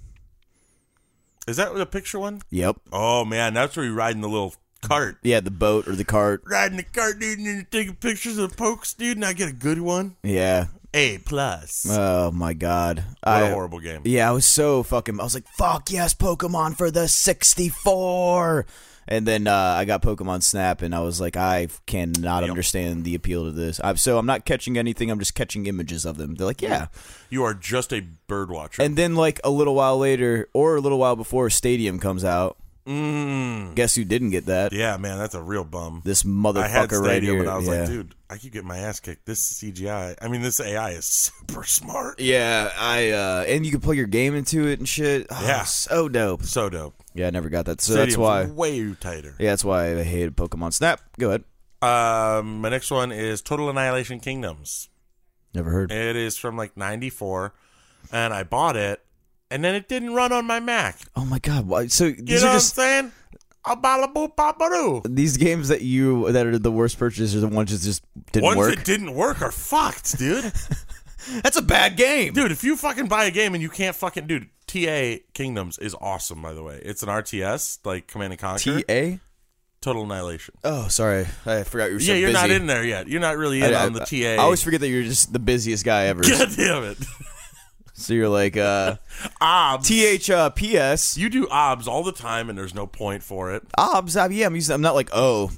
B: Is that the picture one?
A: Yep.
B: Oh, man. That's where you're riding the little cart.
A: Yeah, the boat or the cart.
B: Riding the cart, dude, and you're taking pictures of the pokes, dude, and I get a good one.
A: Yeah.
B: A+. What
A: Oh my god.
B: a horrible game.
A: Yeah, I was so fucking. I was like, "Fuck yes, Pokemon for the 64." And then I got Pokemon Snap, and I was like, I cannot understand the appeal to this. So I'm not catching anything. I'm just catching images of them. They're like, yeah.
B: You are just a bird watcher.
A: And then like a little while later, or a little while before, Stadium comes out. Guess who didn't get that?
B: Yeah, man, that's a real bum.
A: This
B: I had
A: motherfucker right
B: Stadium,
A: here.
B: and I was
A: yeah.
B: like, dude, I keep getting my ass kicked. This CGI, I mean, this AI is super smart.
A: Yeah, and you can plug your game into it and shit. Oh,
B: Yeah.
A: so dope.
B: So dope.
A: Yeah, I never got that. So
B: Stadium's
A: that's why.
B: way tighter.
A: Yeah, that's why I hated Pokemon Snap. Go ahead.
B: My next one is Total Annihilation Kingdoms.
A: Never heard.
B: It is from like 94, and I bought it, and then it didn't run on my Mac.
A: Oh my god! Why? So
B: You
A: these
B: know
A: are
B: what
A: just
B: I'm saying? A-ba-la-boo-ba-ba-doo.
A: these games that are the worst purchases are the ones that just didn't
B: Ones
A: work.
B: that didn't work are fucked, dude.
A: That's a bad game.
B: Dude, if you fucking buy a game and you can't fucking... Dude, TA Kingdoms is awesome, by the way. It's an RTS, like Command and Conquer.
A: TA?
B: Total Annihilation.
A: Oh, sorry. I forgot you were so
B: Yeah, you're
A: busy.
B: not in there yet. You're not really in on the TA.
A: I always forget that you're just the busiest guy ever.
B: God damn it.
A: So you're like,
B: OBS.
A: THPS.
B: You do OBS all the time, and there's no point for it.
A: OBS. Yeah, I'm not like, oh.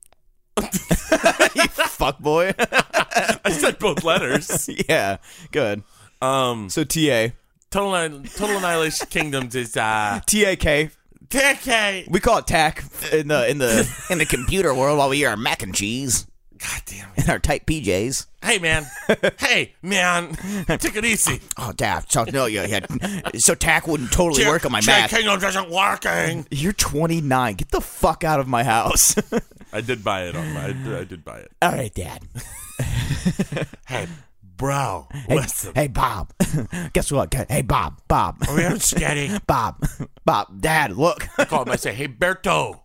A: You fuck boy.
B: I said both letters.
A: Yeah, good. So TA.
B: Total Annihilation Kingdoms is
A: TAK.
B: TK.
A: We call it TAC in the computer world while we eat our mac and cheese
B: God damn it.
A: and our tight PJs.
B: Hey man. Take it easy.
A: Oh, damn. So no, yeah. So TAC wouldn't totally work on my Mac.
B: Kingdoms isn't working.
A: You're 29. Get the fuck out of my house.
B: I did buy it I did buy it.
A: All right, Dad.
B: Hey, bro. Listen.
A: Hey, Bob. Guess what? Hey, Bob.
B: Are we on steady?
A: Bob. Dad, look.
B: I call him. I say, hey, Berto.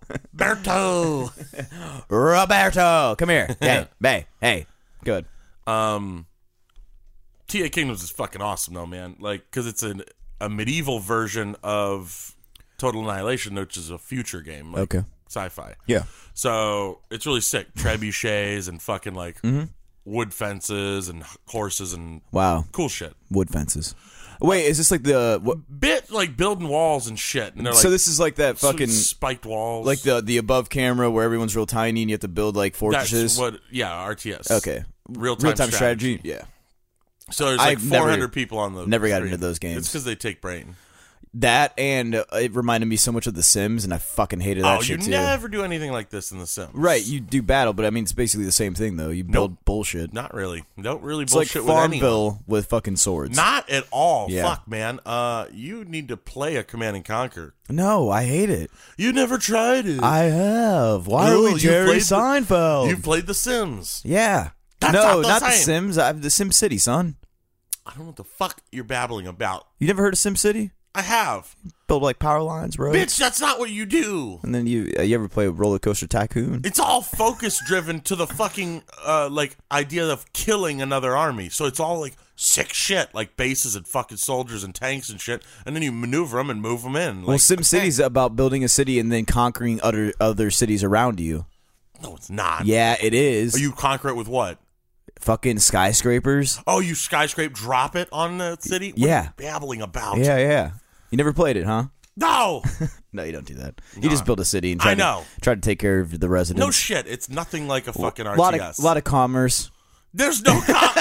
A: Roberto, come here. Hey. Good.
B: TA Kingdoms is fucking awesome though, man. Like, because it's a medieval version of Total Annihilation, which is a future game. Like,
A: Okay.
B: Sci-fi.
A: Yeah.
B: So it's really sick. Trebuchets and fucking like wood fences and horses and
A: Wow.
B: cool shit.
A: Wood fences. Wait, is this like the what?
B: Bit like building walls and shit. And they're like,
A: So this is like that fucking
B: spiked walls.
A: like the above camera where everyone's real tiny and you have to build like fortresses.
B: That's what, yeah, RTS.
A: Okay.
B: Real-time
A: strategy. Yeah.
B: So there's like
A: I've never-
B: 400 people on the
A: never got
B: screen.
A: into those games.
B: It's because they take brain.
A: That and it reminded me so much of The Sims, and I fucking hated that
B: Oh,
A: shit
B: you
A: too.
B: never do anything like this in The Sims.
A: Right, you do battle, but I mean it's basically the same thing though. You build bullshit.
B: Not really. Don't really
A: It's like
B: bullshit with anyone.
A: Farmville with fucking swords.
B: Not at all.
A: Yeah.
B: Fuck, man. You need to play a Command and Conquer.
A: No, I hate it.
B: You never tried it.
A: I have. Why
B: No,
A: are we
B: you
A: Jerry
B: played the-
A: Seinfeld?
B: You've played The Sims.
A: Yeah.
B: That's
A: no,
B: not the
A: not The
B: same.
A: Sims. I have the Sim City, son.
B: I don't know what the fuck you're babbling about.
A: You never heard of Sim City?
B: I have.
A: Build like power lines, roads.
B: Bitch, that's not what you do.
A: And then you ever play Roller Coaster Tycoon?
B: It's all focus driven to the fucking like idea of killing another army. So it's all like sick shit, like bases and fucking soldiers and tanks and shit, and then you maneuver them and move them in. Like,
A: Well, Sim City's about building a city and then conquering other cities around you.
B: no, it's not.
A: Yeah, it is.
B: Are you conquer it with what?
A: Fucking skyscrapers?
B: Oh, you skyscrape drop it on the city? What
A: Yeah.
B: are you babbling about?
A: Yeah. You never played it, huh?
B: No.
A: No, you don't do that. You just build a city and try
B: I know.
A: to take care of the residents.
B: No shit. It's nothing like a fucking RTS.
A: A lot of commerce.
B: There's no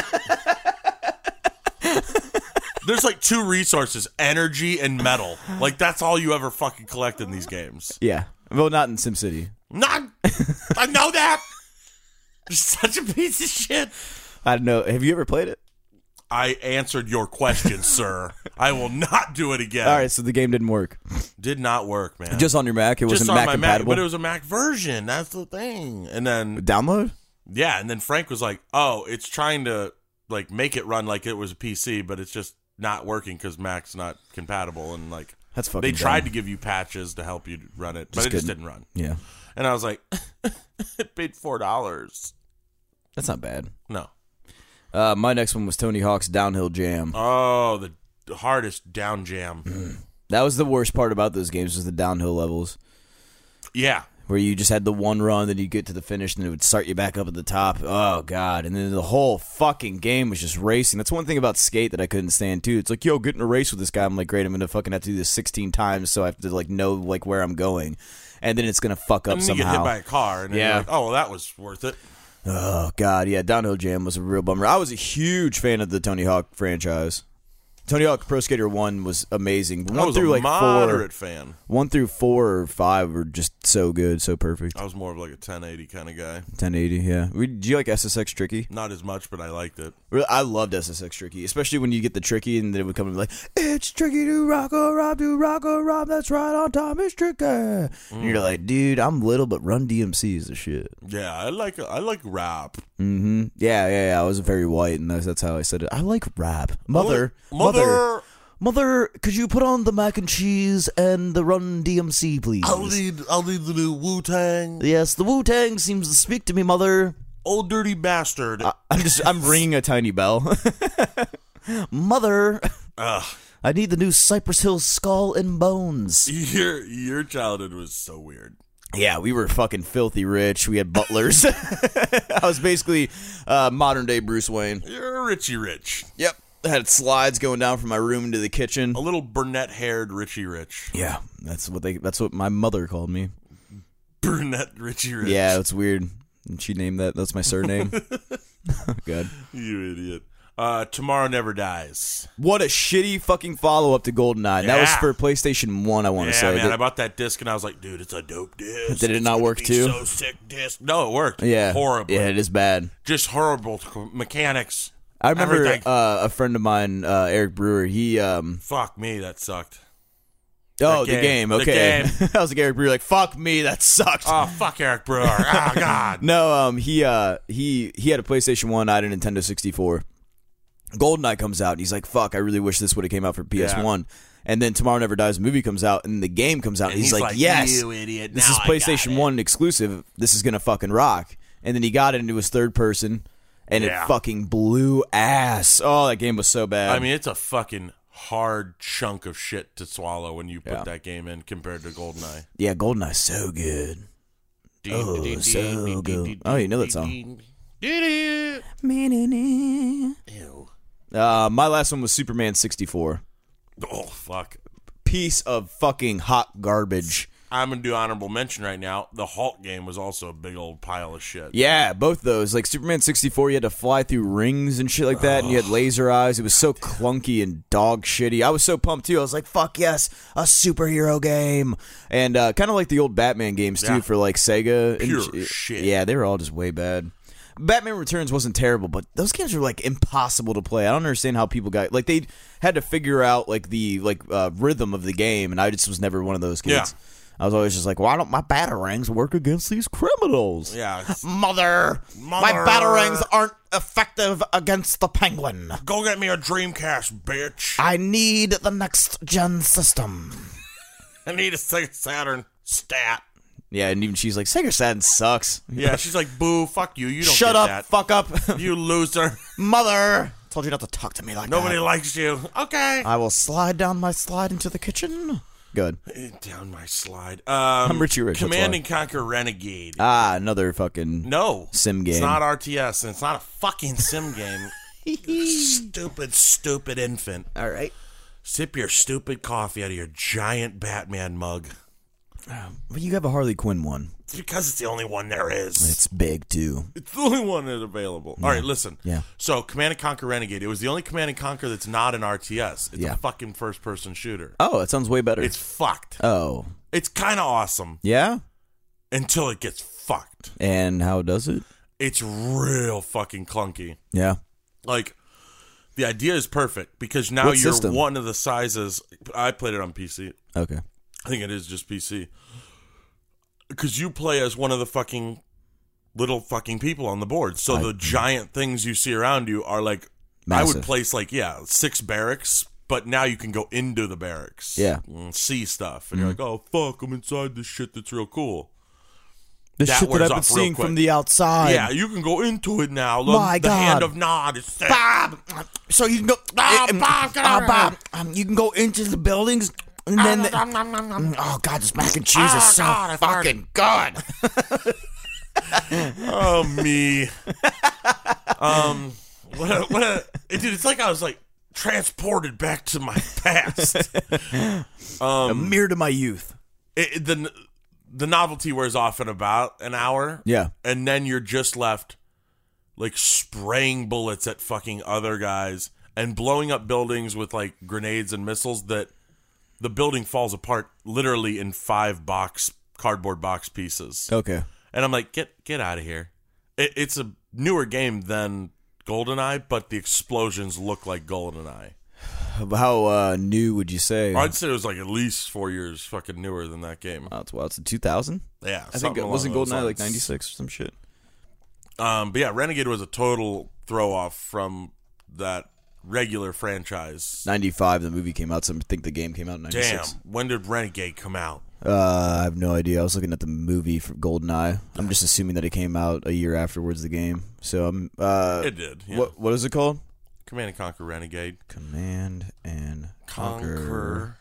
B: There's like two resources, energy and metal. Like that's all you ever fucking collect in these games.
A: Yeah. Well, not in SimCity.
B: Not I know that. You're such a piece of shit.
A: I don't know. Have you ever played it?
B: I answered your question, sir. I will not do it again.
A: All right, so the game didn't work.
B: Did not work, man.
A: Just on your Mac? It
B: Just
A: wasn't
B: on
A: Mac
B: my
A: compatible?
B: Mac, but it was a Mac version. That's the thing. And then
A: Download?
B: Yeah, and then Frank was like, "Oh, it's trying to like make it run like it was a PC, but it's just not working because Mac's not compatible." And like,
A: That's fucking
B: they tried
A: dumb.
B: to give you patches to help you run it, but
A: Just
B: it just
A: couldn't.
B: didn't run.
A: Yeah.
B: And I was like, "I paid $4."
A: That's not bad.
B: No.
A: My next one was Tony Hawk's Downhill Jam.
B: Oh, the hardest down jam.
A: That was the worst part about those games was the downhill levels,
B: Yeah.
A: where you just had the one run, then you get to the finish, and it would start you back up at the top. Oh, God. And then the whole fucking game was just racing. That's one thing about Skate that I couldn't stand, too. It's like, yo, get in a race with this guy. I'm like, great, I'm going to fucking have to do this 16 times, so I have to, like, know, like, where I'm going. And then it's going to fuck up
B: And then you
A: somehow.
B: get hit by a car, and then
A: Yeah.
B: you're like, oh, well, that was worth it.
A: Oh, God, yeah, Downhill Jam was a real bummer. I was a huge fan of the Tony Hawk franchise. Tony Hawk Pro Skater 1 was amazing.
B: I was a moderate fan.
A: 1 through 4 or 5 were just so good, so perfect.
B: I was more of like a 1080 kind of guy.
A: 1080, yeah. Do you like SSX Tricky?
B: Not as much, but I liked it.
A: I loved SSX Tricky, especially when you get the Tricky and then it would come and be like, it's tricky to rock a rob, that's right on time, it's tricky. And you're like, dude, I'm little, but Run DMC is the shit.
B: Yeah, I like rap.
A: Mm-hmm. Yeah, I was very white, and that's how I said it. I like rap. Mother, could you put on the mac and cheese and the Run DMC, please?
B: I'll need the new Wu-Tang.
A: Yes, the Wu-Tang seems to speak to me, mother.
B: Old dirty bastard.
A: I'm ringing a tiny bell. Mother,
B: Ugh.
A: I need the new Cypress Hill Skull and Bones.
B: Your childhood was so weird.
A: Yeah, we were fucking filthy rich. We had butlers. I was basically modern day Bruce Wayne.
B: You're Richie Rich.
A: Yep. I had slides going down from my room into the kitchen.
B: A little brunette-haired Richie Rich.
A: Yeah, that's what my mother called me.
B: Brunette Richie Rich.
A: Yeah, it's weird. And she named that. That's my surname. God.
B: You idiot. Tomorrow Never Dies.
A: What a shitty fucking follow-up to GoldenEye. That was
B: Yeah.
A: for PlayStation 1, I want to
B: Yeah,
A: say.
B: man, I bought that disc and I was like, dude, it's a dope disc.
A: Did it
B: It's
A: not
B: gonna
A: work
B: be
A: too?
B: So sick disc. No, it worked.
A: Yeah.
B: Horribly.
A: Yeah, it is bad.
B: Just horrible mechanics.
A: I remember
B: Everything.
A: a friend of mine, Eric Brewer, he...
B: Fuck me, that sucked.
A: Oh,
B: The
A: the game.
B: game.
A: Okay.
B: The game.
A: I was like, Eric Brewer, like, fuck me, that sucked.
B: Oh, fuck Eric Brewer. Oh, God.
A: No, he had a PlayStation 1, I had a Nintendo 64. GoldenEye comes out, and he's like, fuck, I really wish this would have came out for PS1. And then Tomorrow Never Dies movie comes out, and the game comes out, and he's like, yes,
B: you idiot.
A: this
B: Now
A: is
B: I got
A: PlayStation
B: it."
A: 1 exclusive. This is going to fucking rock. And then he got it into his third person, and
B: Yeah.
A: it fucking blew ass. Oh, that game was so bad.
B: I mean, it's a fucking hard chunk of shit to swallow when you put
A: Yeah.
B: that game in compared to GoldenEye.
A: yeah, GoldenEye's so good. Oh, so good. Oh, you know that song.
B: Ew.
A: My last one was Superman 64.
B: Oh, fuck.
A: Piece of fucking hot garbage.
B: I'm going to do honorable mention right now. The Hulk game was also a big old pile of shit.
A: Yeah, both those. Like Superman 64, you had to fly through rings and shit like that, and you had laser eyes. It was so clunky and dog shitty. I was so pumped too. I was like, fuck yes, a superhero game. And kind of like the old Batman games too
B: Yeah.
A: for like Sega.
B: Pure shit.
A: Yeah, they were all just way bad. Batman Returns wasn't terrible, but those games were like impossible to play. I don't understand how people got like they had to figure out like the rhythm of the game, and I just was never one of those kids.
B: Yeah.
A: I was always just like, why don't my batarangs work against these criminals?
B: Yeah.
A: Mother, my
B: Mother.
A: batarangs aren't effective against the Penguin.
B: Go get me a Dreamcast, bitch.
A: I need the next gen system.
B: I need a Sega Saturn stat.
A: Yeah, and even she's like, Sega Saturn sucks.
B: Yeah, she's like, boo, fuck you. You don't
A: Shut
B: get
A: up,
B: that.
A: fuck up.
B: You loser.
A: Mother, told you not to talk to me like
B: Nobody
A: that.
B: likes you. Okay.
A: I will slide down my slide into the kitchen. Good.
B: Down my slide.
A: I'm Richie Rich, that's
B: Command
A: why.
B: and Conquer Renegade.
A: Ah, another fucking
B: No.
A: sim game.
B: It's not RTS, and it's not a fucking sim game. Stupid infant.
A: All right.
B: Sip your stupid coffee out of your giant Batman mug.
A: But you have a Harley Quinn one.
B: It's because it's the only one there is.
A: It's big too.
B: It's the only one that's available. All right, listen.
A: Yeah.
B: So, Command and Conquer Renegade. It was the only Command and Conquer that's not an RTS. It's
A: Yeah.
B: a fucking first-person shooter.
A: Oh, that sounds way better.
B: It's fucked.
A: Oh.
B: It's kind of awesome
A: Yeah?
B: until it gets fucked.
A: And how does it?
B: It's real fucking clunky.
A: Yeah.
B: Like, the idea is perfect because now
A: What
B: you're
A: system?
B: one of the sizes. I played it on PC. little fucking people on the board. So the giant things you see around you are like,
A: Massive.
B: I would place like, 6 barracks, but now you can go into the barracks.
A: Yeah.
B: And see stuff. And you're like, oh, fuck, I'm inside this shit that's real cool.
A: The
B: That
A: shit that
B: wears
A: I've been
B: off real
A: seeing
B: quick.
A: from the outside.
B: Yeah, you can go into it now.
A: My
B: the
A: God.
B: Hand of Nod is set.
A: Bob! So you can go...
B: Bob, get out of
A: Bob, you can go into the buildings, and then... oh, God, this mac and cheese is so
B: God, I
A: fucking good.
B: Oh, me. Dude, it's like I was like transported back to my past.
A: A mirror to my youth.
B: The novelty wears off in about an hour.
A: Yeah.
B: And then you're just left like spraying bullets at fucking other guys and blowing up buildings with like grenades and missiles that the building falls apart literally in 5 cardboard box pieces.
A: Okay.
B: And I'm like, get out of here. It's a newer game than GoldenEye, but the explosions look like GoldenEye.
A: How new would you say?
B: I'd say it was like at least 4 years fucking newer than that game.
A: Oh, it's in 2000?
B: Yeah,
A: I think it wasn't GoldenEye like 96 or some shit.
B: But yeah, Renegade was a total throw off from that regular franchise.
A: 95, the movie came out, so I think the game came out in 96.
B: Damn, when did Renegade come out?
A: I have no idea. I was looking at the movie for GoldenEye. I'm just assuming that it came out a year afterwards, the game. So
B: it did. Yeah.
A: What is it called?
B: Command and Conquer Renegade.
A: Command and Conquer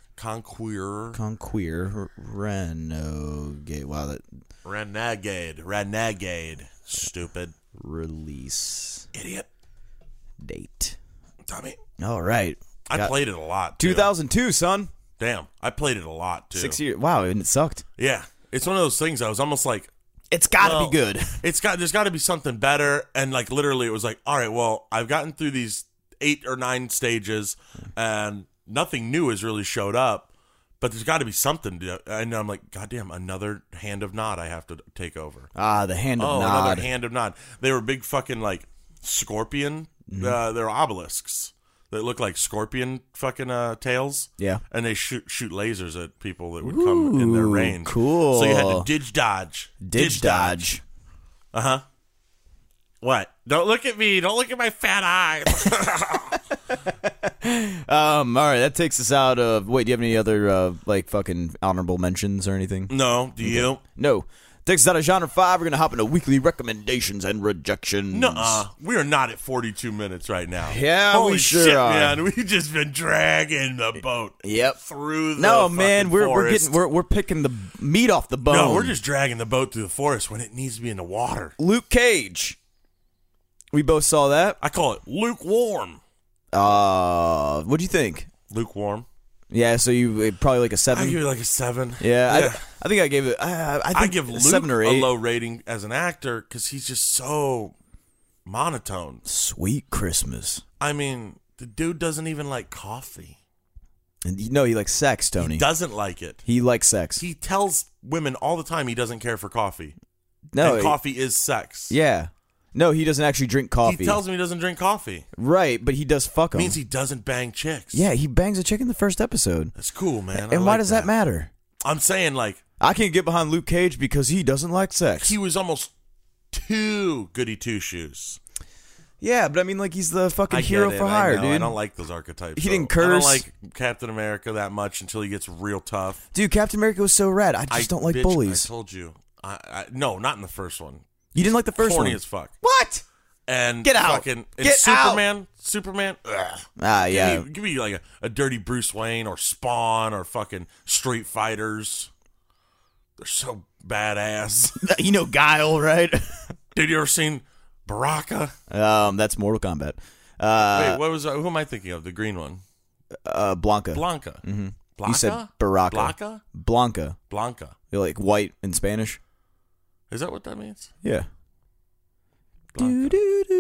A: Renegade. Wow, that
B: Renegade. Stupid.
A: Release
B: Idiot.
A: date.
B: Tommy.
A: All right.
B: I played it a lot, too.
A: 2002, son.
B: Damn. I played it a lot, too.
A: 6 years. Wow, and it sucked.
B: Yeah. It's one of those things I was almost like,
A: It's got to be good.
B: there's got to be something better. And like literally it was like, all right, well, I've gotten through these 8 or 9 stages and nothing new has really showed up, but there's got to be something. And I'm like, goddamn, another Hand of Nod I have to take over.
A: Ah, the Hand of Nod.
B: Another Hand of Nod. They were big fucking like scorpion. They're obelisks that look like scorpion fucking tails.
A: Yeah.
B: And they shoot lasers at people that would come in their range.
A: Cool.
B: So you had to didge dodge.
A: Dodge.
B: Uh-huh. What? Don't look at me. Don't look at my fat eyes.
A: All right, that takes us out of... Wait, do you have any other, like, fucking honorable mentions or anything?
B: No. Do you?
A: No. Takes us out of Genre 5. We're going to hop into weekly recommendations and rejections.
B: Nuh-uh. We are not at 42 minutes right now.
A: Yeah,
B: Holy
A: we sure
B: shit,
A: are.
B: man. We've just been dragging the boat through the
A: No, man, we're
B: forest.
A: we're picking the meat off the bone.
B: No, we're just dragging the boat through the forest when it needs to be in the water.
A: Luke Cage. We both saw that.
B: I call it lukewarm.
A: What do you think?
B: Lukewarm.
A: Yeah, so you probably like a 7.
B: I give it like a 7.
A: Yeah. I think I gave it. I
B: give Luke
A: 7 or 8.
B: a low rating as an actor because he's just so monotone.
A: Sweet Christmas.
B: I mean, the dude doesn't even like coffee.
A: And you know he likes sex, Tony.
B: He doesn't like it.
A: He likes sex.
B: He tells women all the time he doesn't care for coffee.
A: No,
B: and coffee is sex.
A: Yeah. No, he doesn't actually drink coffee.
B: He tells me he doesn't drink coffee.
A: Right, but he does fuck them.
B: Means he doesn't bang chicks.
A: Yeah, he bangs a chick in the first episode.
B: That's cool, man.
A: And why does that matter?
B: I'm saying, like...
A: I can't get behind Luke Cage because he doesn't like sex.
B: He was almost too goody two-shoes.
A: Yeah, but I mean, like, he's the fucking hero for hire, dude.
B: I don't like those archetypes.
A: He didn't curse.
B: I don't like Captain America that much until he gets real tough.
A: Dude, Captain America was so rad. I just don't like bullies.
B: I told you. No, not in the first one.
A: You didn't like the first one?
B: Corny as fuck.
A: What?
B: And
A: get out.
B: Fucking,
A: get
B: Superman,
A: out.
B: Superman. Ugh.
A: Yeah.
B: Give me like a dirty Bruce Wayne or Spawn or fucking Street Fighters. They're so badass.
A: You know Guile, right?
B: Dude, you ever seen Baraka?
A: That's Mortal Kombat.
B: Wait, who am I thinking of? The green one?
A: Blanca.
B: Blanca.
A: Mm-hmm.
B: Blanca?
A: You said Baraka.
B: Blanca?
A: Blanca.
B: Blanca.
A: You're like white in Spanish?
B: Is that what that means?
A: Yeah.
B: Blanca.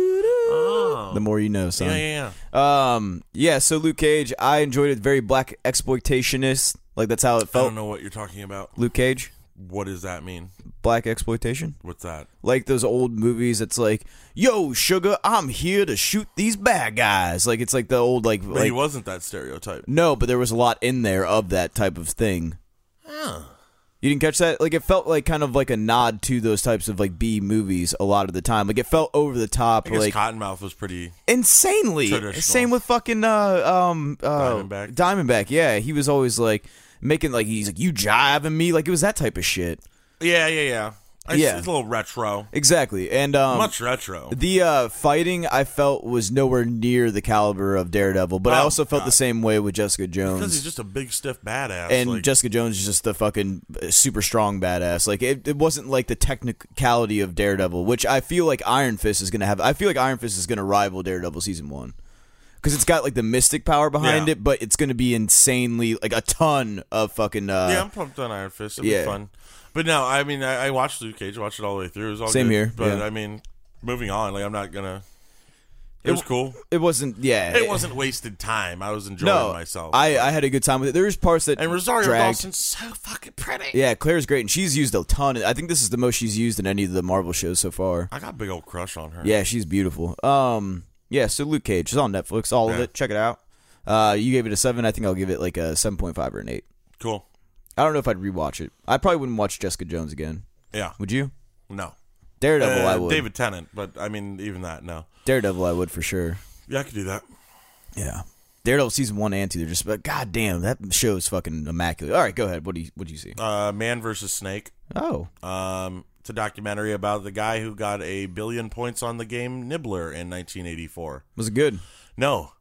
B: Oh.
A: The more you know, son.
B: Yeah.
A: So Luke Cage, I enjoyed it. Very black exploitationist. Like, that's how it felt.
B: I don't know what you're talking about.
A: Luke Cage?
B: What does that mean?
A: Black exploitation?
B: What's that?
A: Like those old movies. It's like, yo, sugar, I'm here to shoot these bad guys. Like, it's like the old, like...
B: But he wasn't that stereotype.
A: No, but there was a lot in there of that type of thing.
B: Huh.
A: You didn't catch that? Like, it felt like kind of like a nod to those types of like B movies a lot of the time. Like, it felt over the top.
B: I guess
A: like
B: Cottonmouth was pretty
A: insanely.
B: traditional.
A: Same with fucking
B: Diamondback.
A: Diamondback. Yeah, he was always like making like he's like you jiving me like it was that type of shit.
B: Yeah.
A: Yeah.
B: It's a little retro.
A: Exactly, and
B: Much retro.
A: the fighting I felt was nowhere near the caliber of Daredevil, but I
B: Oh,
A: also felt
B: God.
A: the same way with Jessica Jones.
B: Because he's just a big, stiff badass.
A: And
B: like,
A: Jessica Jones is just the fucking super strong badass. Like it wasn't like the technicality of Daredevil, which I feel like Iron Fist is gonna have. I feel like Iron Fist is gonna rival Daredevil season 1 because it's got like the mystic power behind
B: Yeah.
A: it, but it's gonna be insanely like a ton of fucking.
B: yeah, I'm pumped on Iron Fist. It'll
A: yeah.
B: be fun. But no, I mean, I watched Luke Cage, watched it all the way through. It was all
A: Same
B: good.
A: here,
B: But
A: yeah.
B: I mean, moving on. Like, I'm not gonna. It was cool.
A: It wasn't. Yeah,
B: It wasn't wasted time. I was enjoying
A: No,
B: myself.
A: I had a good time with it. There was parts that
B: and Rosario
A: dragged.
B: Dawson's so fucking pretty.
A: Yeah, Claire's great, and she's used a ton. I think this is the most she's used in any of the Marvel shows so far.
B: I got a big old crush on her.
A: Yeah, she's beautiful. Yeah, so Luke Cage is on Netflix, all of
B: Yeah.
A: it. Check it out. You gave it a 7. I think I'll give it like a 7.5 or an 8.
B: Cool.
A: I don't know if I'd rewatch it. I probably wouldn't watch Jessica Jones again.
B: Yeah.
A: Would you?
B: No.
A: Daredevil, I would.
B: David Tennant, but I mean, even that, no.
A: Daredevil, I would for sure.
B: Yeah, I could do that.
A: Yeah. Daredevil season 1 and 2, they're just, but god damn, that show is fucking immaculate. All right, go ahead. What do you see?
B: Man versus Snake.
A: Oh,
B: It's a documentary about the guy who got 1 billion points on the game Nibbler in 1984.
A: was it good?
B: No.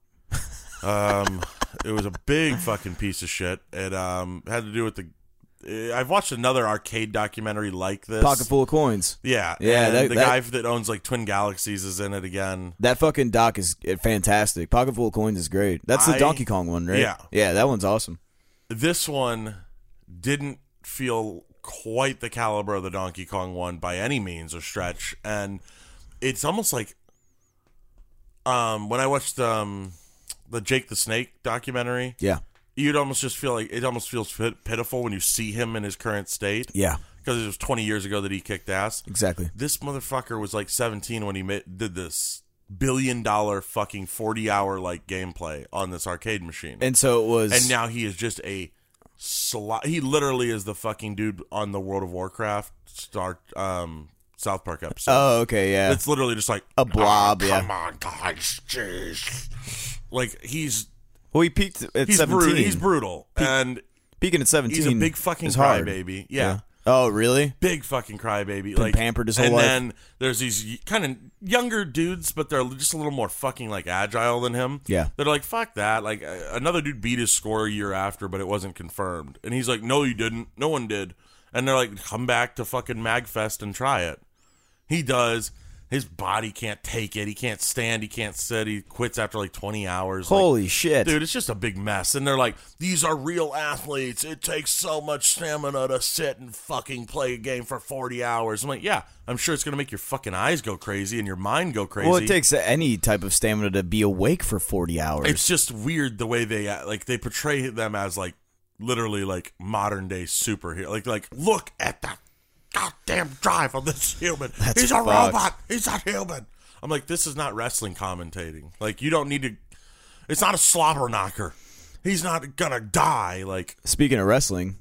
B: It was a big fucking piece of shit. It had to do with the. I've watched another arcade documentary like this.
A: Pocket full of coins.
B: Yeah,
A: Yeah,
B: and
A: that-
B: guy that owns like Twin Galaxies is in it again.
A: That fucking doc is fantastic. Pocket full of coins is great. That's the Donkey Kong one, right?
B: Yeah.
A: Yeah, that one's awesome.
B: This one didn't feel quite the caliber of the Donkey Kong one by any means or stretch, and it's almost like when I watched the Jake the Snake documentary,
A: Yeah.
B: you'd almost just feel like it almost feels pitiful when you see him in his current state.
A: Yeah,
B: Because it was 20 years ago that he kicked ass.
A: exactly.
B: This motherfucker was like 17 when he did this $1 billion fucking 40-hour like gameplay on this arcade machine.
A: And so it was.
B: And now he is just he literally is the fucking dude on the World of Warcraft South Park episode.
A: Oh, okay, yeah.
B: It's literally just like
A: A blob,
B: "Oh,
A: yeah.
B: Come on, guys, jeez. Like he's
A: Well, he peaked at 17.
B: He's brutal, and
A: Peaking at 17.
B: he's a big fucking
A: is hard.
B: crybaby. Yeah.
A: Oh, really?
B: Big fucking crybaby.
A: Been
B: Like
A: pampered his whole
B: and
A: life.
B: then there's these kind of younger dudes, but they're just a little more fucking like agile than him.
A: Yeah.
B: They're like, fuck that. Like another dude beat his score a year after, but it wasn't confirmed. And he's like, no, you didn't. No one did. And they're like, come back to fucking MagFest and try it. He does. His body can't take it. He can't stand. He can't sit. He quits after like 20 hours. Like,
A: Holy shit.
B: dude, it's just a big mess. And they're like, these are real athletes. It takes so much stamina to sit and fucking play a game for 40 hours. I'm like, yeah, I'm sure it's going to make your fucking eyes go crazy and your mind go crazy.
A: Well, it takes any type of stamina to be awake for 40 hours.
B: It's just weird the way they portray them as like literally like modern day superhero. Like look at that goddamn drive on this human.
A: That's
B: He's a
A: fucked.
B: robot. He's not human. I'm like, this is not wrestling commentating. Like, you don't need to. It's not a slobber knocker. He's not gonna die. Like,
A: Speaking of wrestling,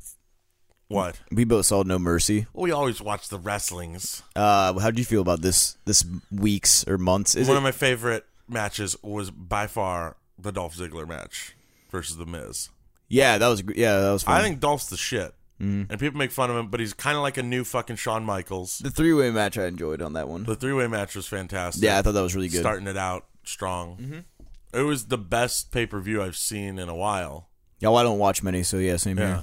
B: what?
A: we both saw No Mercy.
B: We always watch the wrestlings.
A: How'd you feel about this week's or months? Is
B: One
A: it?
B: of my favorite matches was by far the Dolph Ziggler match versus The Miz.
A: that was fun.
B: I think Dolph's the shit. And people make fun of him, but he's kind of like a new fucking Shawn Michaels.
A: the 3-way match I enjoyed on that one.
B: The three-way match was fantastic.
A: Yeah, I thought that was really good.
B: Starting it out strong. It was the best pay-per-view I've seen in a while.
A: Yeah, well, I don't watch many, so yeah, same here.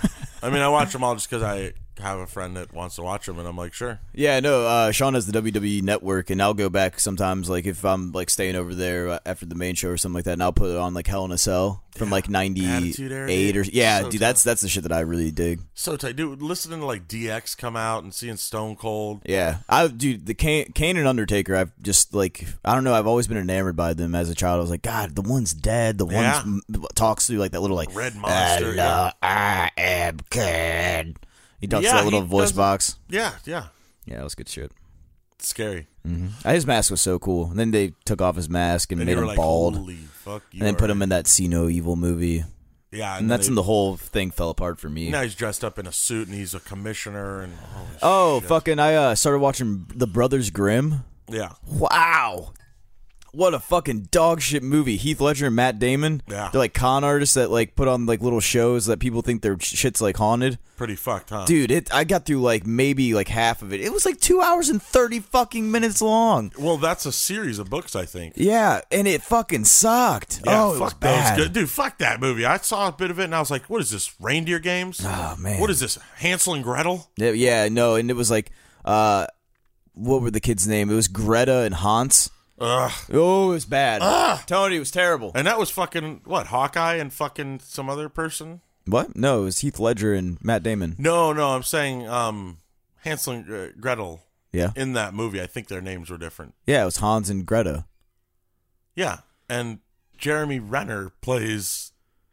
B: I mean, I watch them all just because I have a friend that wants to watch them, and I'm like, sure.
A: Yeah, no, Sean has the WWE Network, and I'll go back sometimes, like, if I'm, like, staying over there after the main show or something like that, and I'll put it on, like, Hell in a Cell from, like,
B: Attitude Era,
A: 98 or...
B: dude.
A: Yeah,
B: So
A: dude,
B: tough.
A: that's the shit that I really dig.
B: So tight. Dude, listening to, like, DX come out and seeing Stone Cold.
A: Yeah. Dude, the Kane and Undertaker, I've just, like, I don't know, I've always been enamored by them as a child. I was like, God, the one's dead, the
B: Yeah.
A: one's talks through, like, that little, like...
B: Red Monster,
A: Hello, I am Kane. He talks
B: Yeah,
A: to that little
B: he
A: voice
B: does-
A: box.
B: Yeah.
A: Yeah, that was good shit.
B: It's scary.
A: His mask was so cool. And then they took off his mask and
B: And
A: made
B: you were
A: him
B: like,
A: bald.
B: holy fuck you.
A: And then put
B: are-
A: him in that See No Evil movie.
B: Yeah,
A: and that's when the whole thing fell apart for me.
B: Now he's dressed up in a suit and he's a commissioner and shit.
A: Fucking! I started watching The Brothers Grimm.
B: Yeah.
A: Wow. What a fucking dog shit movie. Heath Ledger and Matt Damon.
B: Yeah.
A: They're like con artists that like put on like little shows that people think their shit's like haunted.
B: Pretty fucked, huh?
A: Dude, I got through like maybe like half of it. It was like 2 hours and 30 fucking minutes long.
B: Well, that's a series of books, I think.
A: Yeah, and it fucking sucked.
B: Yeah,
A: oh, it was
B: fuck
A: bad.
B: those good. Dude, fuck that movie. I saw a bit of it and I was like, what is this? Reindeer games?
A: Oh, man.
B: What is this? Hansel and Gretel?
A: Yeah, no, and it was like, what were the kids' name? It was Greta and Hans.
B: Ugh.
A: Oh, it was bad. Tony, it was terrible.
B: And that was fucking, what, Hawkeye and fucking some other person?
A: What? No, it was Heath Ledger and Matt Damon.
B: No, I'm saying Hansel and Gretel.
A: Yeah.
B: In that movie, I think their names were different.
A: Yeah, it was Hans and Greta.
B: Yeah, and Jeremy Renner plays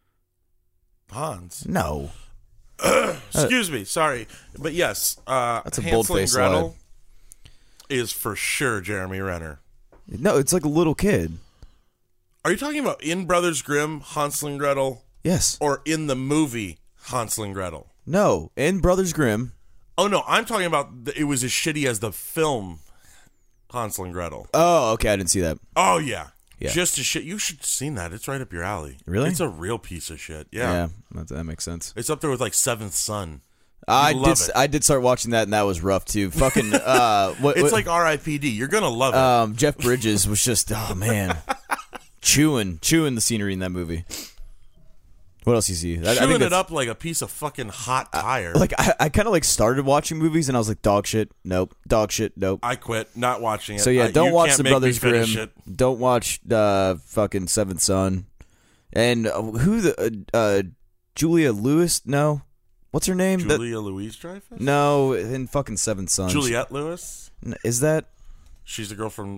B: Hans.
A: No.
B: Excuse me, sorry. But yes,
A: That's a
B: Hansel and
A: bold-faced
B: Gretel
A: lie.
B: is for sure Jeremy Renner.
A: No, it's like a little kid.
B: Are you talking about in Brothers Grimm, Hansel and Gretel,
A: Yes.
B: or in the movie Hansel and Gretel?
A: No, in Brothers Grimm.
B: Oh, no, I'm talking about it was as shitty as the film Hansel and Gretel.
A: Oh, okay, I didn't see that.
B: Oh, yeah.
A: Yeah.
B: Just as shit. You should have seen that. It's right up your alley.
A: Really?
B: It's a real piece of shit. Yeah.
A: that makes sense.
B: It's up there with like Seventh Son.
A: I
B: love
A: did.
B: it.
A: I did start watching that, and that was rough too. Fucking.
B: It's like R.I.P.D. You're gonna love it.
A: Jeff Bridges was just. Oh man, chewing the scenery in that movie. What else you see? I
B: Chewing
A: think
B: it up like a piece of fucking hot tire.
A: Like I kind of like started watching movies, and I was like, dog shit, nope. Dog shit, nope.
B: I quit not watching it.
A: So yeah, don't
B: you
A: watch
B: can't
A: The
B: make me
A: Brothers
B: finish
A: Grimm.
B: it.
A: Don't watch fucking Seventh Son. And who the Julia Lewis? No, what's her name?
B: Julia Louis-Dreyfus?
A: No, in fucking Seventh Son.
B: Juliette Lewis?
A: Is that?
B: She's the girl from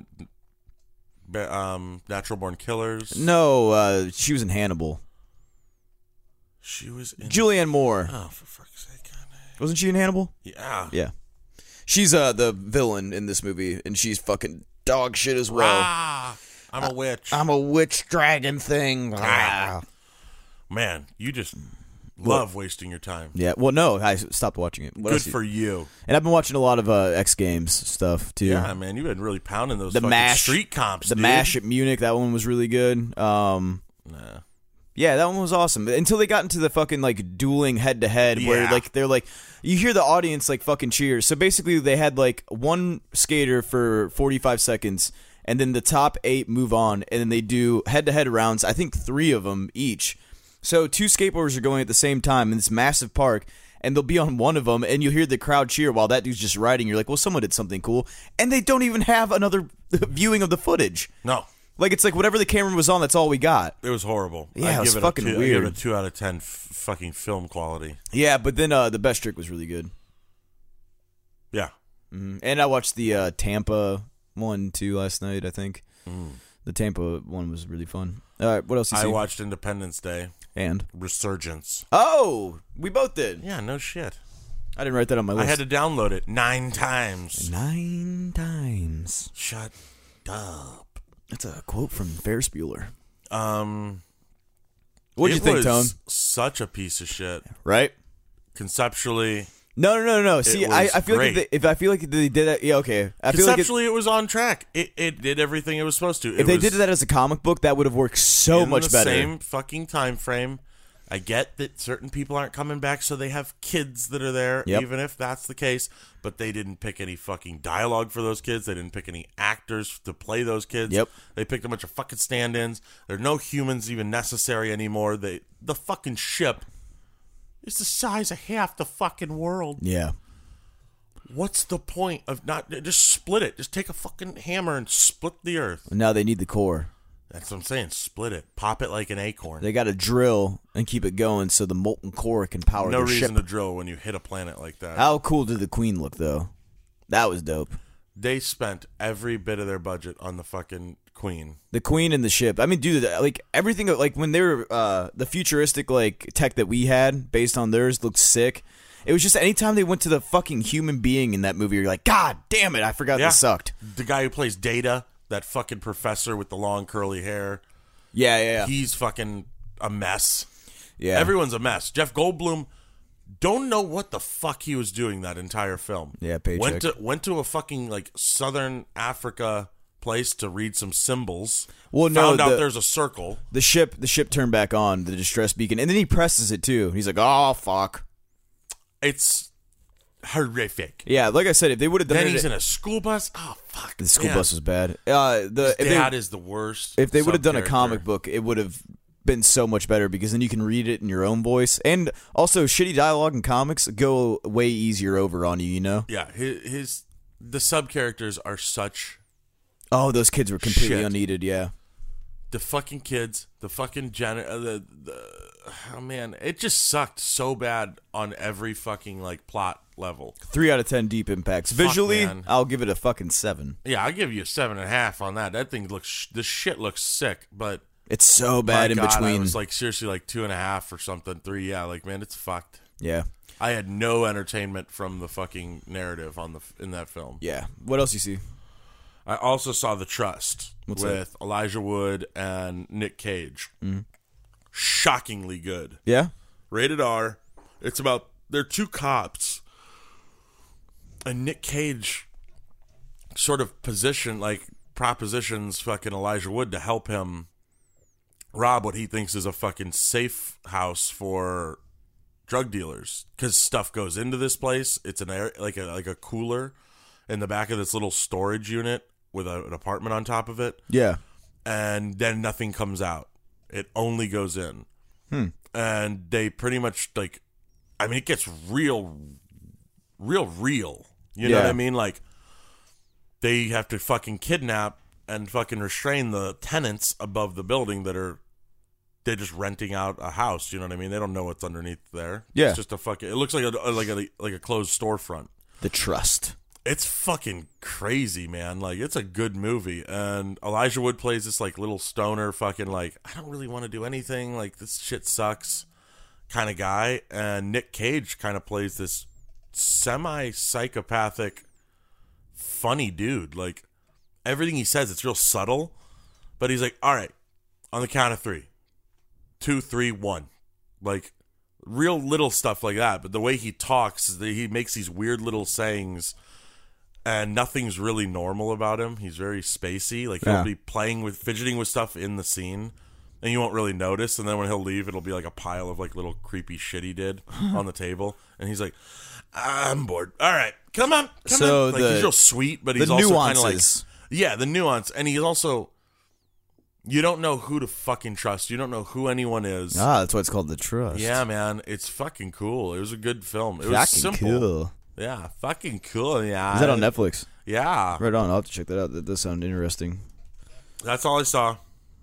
B: Natural Born Killers.
A: No, she was in Hannibal.
B: She was in...
A: Julianne Moore.
B: Oh, for fuck's sake.
A: Wasn't she in Hannibal?
B: Yeah.
A: Yeah. She's the villain in this movie, and she's fucking dog shit as well.
B: I'm a witch.
A: I'm a witch dragon thing.
B: Man, you just love wasting your time.
A: Yeah, well, no, I stopped watching it. What
B: Good
A: else
B: for you.
A: And I've been watching a lot of X Games stuff, too.
B: Yeah, man, you've been really pounding those
A: The
B: fucking
A: MASH.
B: street comps,
A: The
B: dude.
A: MASH at Munich, that one was really good.
B: Nah.
A: Yeah, that one was awesome. Until they got into the fucking like dueling head to head where
B: Yeah.
A: like they're like you hear the audience like fucking cheer. So basically they had like one skater for 45 seconds and then the top 8 move on and then they do head to head rounds, I think 3 of them each. So 2 skateboarders are going at the same time in this massive park and they'll be on one of them and you'll hear the crowd cheer while that dude's just riding. You're like, "Well, someone did something cool." And they don't even have another viewing of the footage.
B: No.
A: Like, it's like whatever the camera was on, that's all we got.
B: It was horrible.
A: Yeah, it was
B: give
A: fucking
B: a 2,
A: weird.
B: I give it a 2 out of 10 fucking film quality.
A: Yeah, but then the Best Trick was really good.
B: Yeah.
A: And I watched the Tampa one, too, last night, I think. The Tampa one was really fun. All right, what else you see?
B: I watched Independence Day.
A: And?
B: Resurgence.
A: Oh, we both did.
B: Yeah, no shit.
A: I didn't write that on my list.
B: I had to download it 9 times.
A: 9 times.
B: Shut up.
A: That's a quote from Ferris Bueller.
B: What'd
A: you think, Tone?
B: Such a piece of shit.
A: Right?
B: Conceptually,
A: No. See,
B: was
A: I feel
B: great.
A: like if I feel like they did that, yeah, okay. I feel like
B: conceptually, it was on track. It did everything it was supposed to.
A: if they did that as a comic book, that would have worked so
B: in
A: much
B: the
A: better.
B: Same fucking time frame. I get that certain people aren't coming back, so they have kids that are there,
A: Yep.
B: even if that's the case. But they didn't pick any fucking dialogue for those kids. They didn't pick any actors to play those kids.
A: Yep.
B: They picked a bunch of fucking stand-ins. There are no humans even necessary anymore. The fucking ship is the size of half the fucking world.
A: Yeah.
B: What's the point of not just split it? Just take a fucking hammer and split the earth.
A: Now they need the core.
B: That's what I'm saying. Split it. Pop it like an acorn.
A: They got to drill and keep it going so the molten core can power
B: No
A: their
B: reason
A: ship.
B: to drill when you hit a planet like that.
A: How cool did the Queen look, though? That was dope.
B: They spent every bit of their budget on the fucking Queen.
A: The Queen and the ship. I mean, dude, like everything, like when they were the futuristic like tech that we had based on theirs looked sick. It was just anytime they went to the fucking human being in that movie, you're like, God damn it, I forgot this sucked.
B: The guy who plays Data, that fucking professor with the long curly hair,
A: Yeah.
B: he's fucking a mess.
A: Yeah.
B: Everyone's a mess. Jeff Goldblum, don't know what the fuck he was doing that entire film.
A: Yeah, paycheck.
B: Went to a fucking like Southern Africa place to read some symbols.
A: Well, no,
B: found out there's a circle.
A: The ship turned back on, the distress beacon, and then he presses it too. He's like, "Oh fuck."
B: It's horrific.
A: Yeah, like I said, if they would have done
B: Then
A: it,
B: he's in a school bus. Oh fuck!
A: the school
B: man.
A: bus was bad.
B: His dad is the worst.
A: If they would have done a
B: sub-character.
A: comic book, it would have been so much better because then you can read it in your own voice. And also, shitty dialogue in comics go way easier over on you. You know?
B: Yeah, the sub characters are such.
A: Oh, those kids were completely
B: Shit.
A: unneeded. Yeah.
B: The fucking kids, the fucking oh man, it just sucked so bad on every fucking like plot level.
A: 3 out of 10 deep impacts.
B: Fuck,
A: Visually,
B: man.
A: I'll give it a fucking 7.
B: Yeah, I'll give you a 7.5 on that. That thing looks, this shit looks sick, but
A: It's so
B: my
A: bad in
B: God, I
A: between.
B: was like seriously like 2.5 or something, 3. Yeah, like man, it's fucked.
A: Yeah.
B: I had no entertainment from the fucking narrative in that film.
A: Yeah. What else you see?
B: I also saw The Trust
A: What's
B: with Elijah Wood and Nick Cage. Shockingly good.
A: Yeah?
B: Rated R. It's about, they're 2 cops, and Nick Cage sort of propositions fucking Elijah Wood to help him rob what he thinks is a fucking safe house for drug dealers, because stuff goes into this place. It's an air, like a cooler in the back of this little storage unit with an apartment on top of it,
A: Yeah.
B: and then nothing comes out. It only goes in. And they pretty much like, I mean, it gets real. You know
A: Yeah.
B: what I mean? Like, they have to fucking kidnap and fucking restrain the tenants above the building they're just renting out a house. You know what I mean? They don't know what's underneath there.
A: Yeah.
B: It's just a fucking, it looks like a closed storefront.
A: The Trust.
B: It's fucking crazy, man. Like, it's a good movie. And Elijah Wood plays this, like, little stoner fucking, like, I don't really want to do anything. Like, this shit sucks kind of guy. And Nick Cage kind of plays this semi-psychopathic, funny dude. Like, everything he says, it's real subtle. But he's like, all right, on the count of 3. 2, 3, 1. Like, real little stuff like that. But the way he talks, he makes these weird little sayings, and nothing's really normal about him. He's very spacey. Like, he'll be fidgeting with stuff in the scene, and you won't really notice. And then when he'll leave, it'll be like a pile of like little creepy shit he did on the table. And he's like, I'm bored. All right, come on.
A: So
B: Like, he's real sweet, but he's
A: the
B: also kind of like,
A: nuances.
B: yeah, the nuance. And he's also, you don't know who to fucking trust. You don't know who anyone is.
A: That's why it's called The Trust.
B: Yeah, man, it's fucking cool. It was a good film. It was
A: Fucking
B: simple.
A: cool.
B: Yeah, fucking cool. Yeah,
A: Is that on Netflix?
B: Yeah,
A: Right on. I'll have to check that out. That does sound interesting.
B: that's all I saw.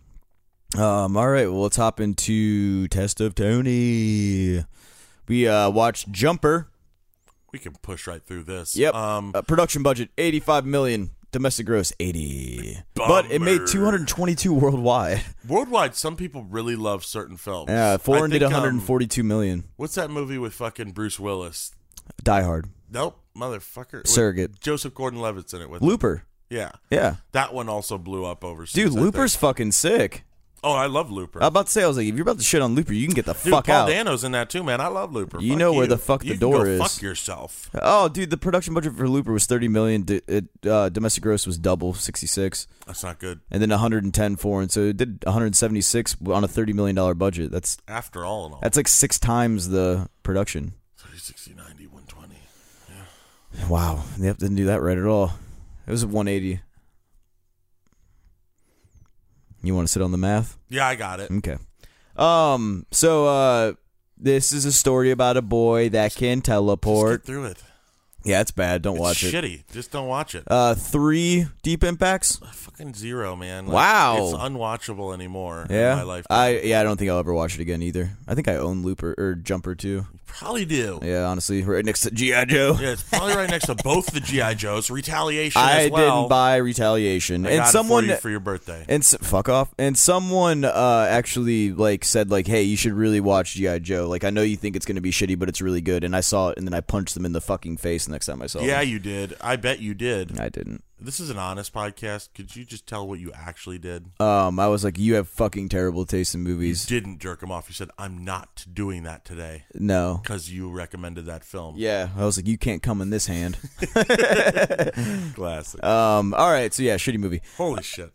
A: All right. Well, let's hop into Test of Tony. We watched Jumper.
B: We can push right through this.
A: Yep. Production budget $85 million. Domestic gross 80. But it made
B: Bummer.
A: 222 worldwide.
B: Worldwide, some people really love certain films.
A: Yeah, foreign
B: I
A: did
B: think,
A: 142 million.
B: What's that movie with fucking Bruce Willis?
A: Die Hard.
B: Nope, motherfucker. With
A: Surrogate.
B: Joseph Gordon-Levitt's in it with him.
A: Looper.
B: Yeah,
A: Yeah.
B: that one also blew up overseas.
A: Dude,
B: I
A: Looper's
B: think.
A: fucking sick.
B: Oh, I love Looper.
A: I was about to say, I was like, if you're about to shit on Looper, you can get the
B: Dude,
A: fuck
B: Paul
A: out.
B: Dano's in that too, man. I love Looper.
A: You
B: Fuck
A: know where the fuck the
B: You can
A: door
B: go
A: is.
B: Fuck yourself.
A: Oh, dude, the production budget for Looper was 30 million. Domestic gross was double, 66.
B: That's not good.
A: And then 110 foreign. So it did 176 on a $30 million budget. That's
B: After all and all.
A: like 6 times the production.
B: 30, 60, 90, 120.
A: Wow. Yep, didn't do that right at all. It was 180. You want to sit on the math?
B: Yeah, I got it.
A: Okay. So this is a story about a boy that can
B: Just
A: teleport.
B: get through it.
A: Yeah, it's bad. Don't watch
B: It's
A: it.
B: shitty. Just don't watch it.
A: 3 deep impacts.
B: Fucking 0, man. Like,
A: Wow.
B: It's unwatchable anymore in
A: Yeah.
B: my life.
A: I don't think I'll ever watch it again either. I think I own Looper or Jumper too.
B: Probably do.
A: Yeah, honestly, right next to G.I. Joe.
B: Yeah, it's probably right next to both the G.I. Joes. Retaliation
A: I
B: as well.
A: didn't buy Retaliation,
B: I
A: and
B: got
A: someone
B: it for your birthday.
A: and fuck off. And someone actually like said like, hey, you should really watch G.I. Joe. Like, I know you think it's gonna be shitty, but it's really good. And I saw it, and then I punched them in the fucking face next time I saw
B: Yeah,
A: them.
B: you did. I bet you did.
A: I didn't.
B: This is an honest podcast. Could you just tell what you actually did?
A: I was like, you have fucking terrible taste in movies.
B: You didn't jerk him off. You said, I'm not doing that today.
A: No.
B: Because you recommended that film.
A: Yeah, I was like, you can't come in this hand.
B: Classic.
A: All right, so yeah, shitty movie.
B: Holy shit.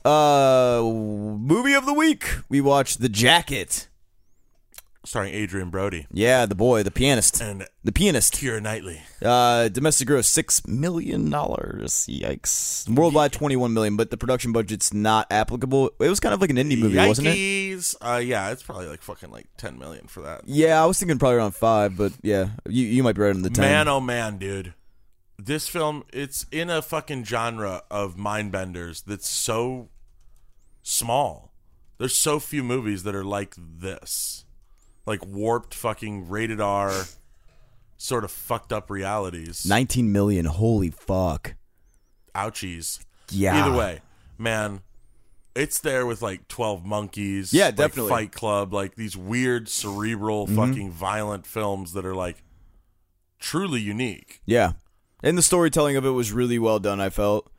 A: Movie of the week. We watched The Jacket.
B: Starring Adrian Brody.
A: Yeah, the boy, the pianist.
B: And
A: The pianist.
B: Keira Knightley.
A: Domestic gross $6 million. Yikes. Worldwide $21 million, but the production budget's not applicable. It was kind of like an indie movie, wasn't it?
B: Yeah, it's probably like fucking like 10 million for that.
A: Yeah, I was thinking probably around 5, but yeah, you might be right on the 10.
B: Man, oh man, dude. This film, it's in a fucking genre of mindbenders that's so small. There's so few movies that are like this. Like warped fucking rated R sort of fucked up realities.
A: 19 million, holy fuck.
B: Ouchies.
A: Yeah.
B: Either way, man, it's there with like 12 Monkeys.
A: Yeah,
B: like
A: definitely.
B: Fight Club, like these weird, cerebral, fucking violent films that are like truly unique.
A: Yeah. And the storytelling of it was really well done, I felt.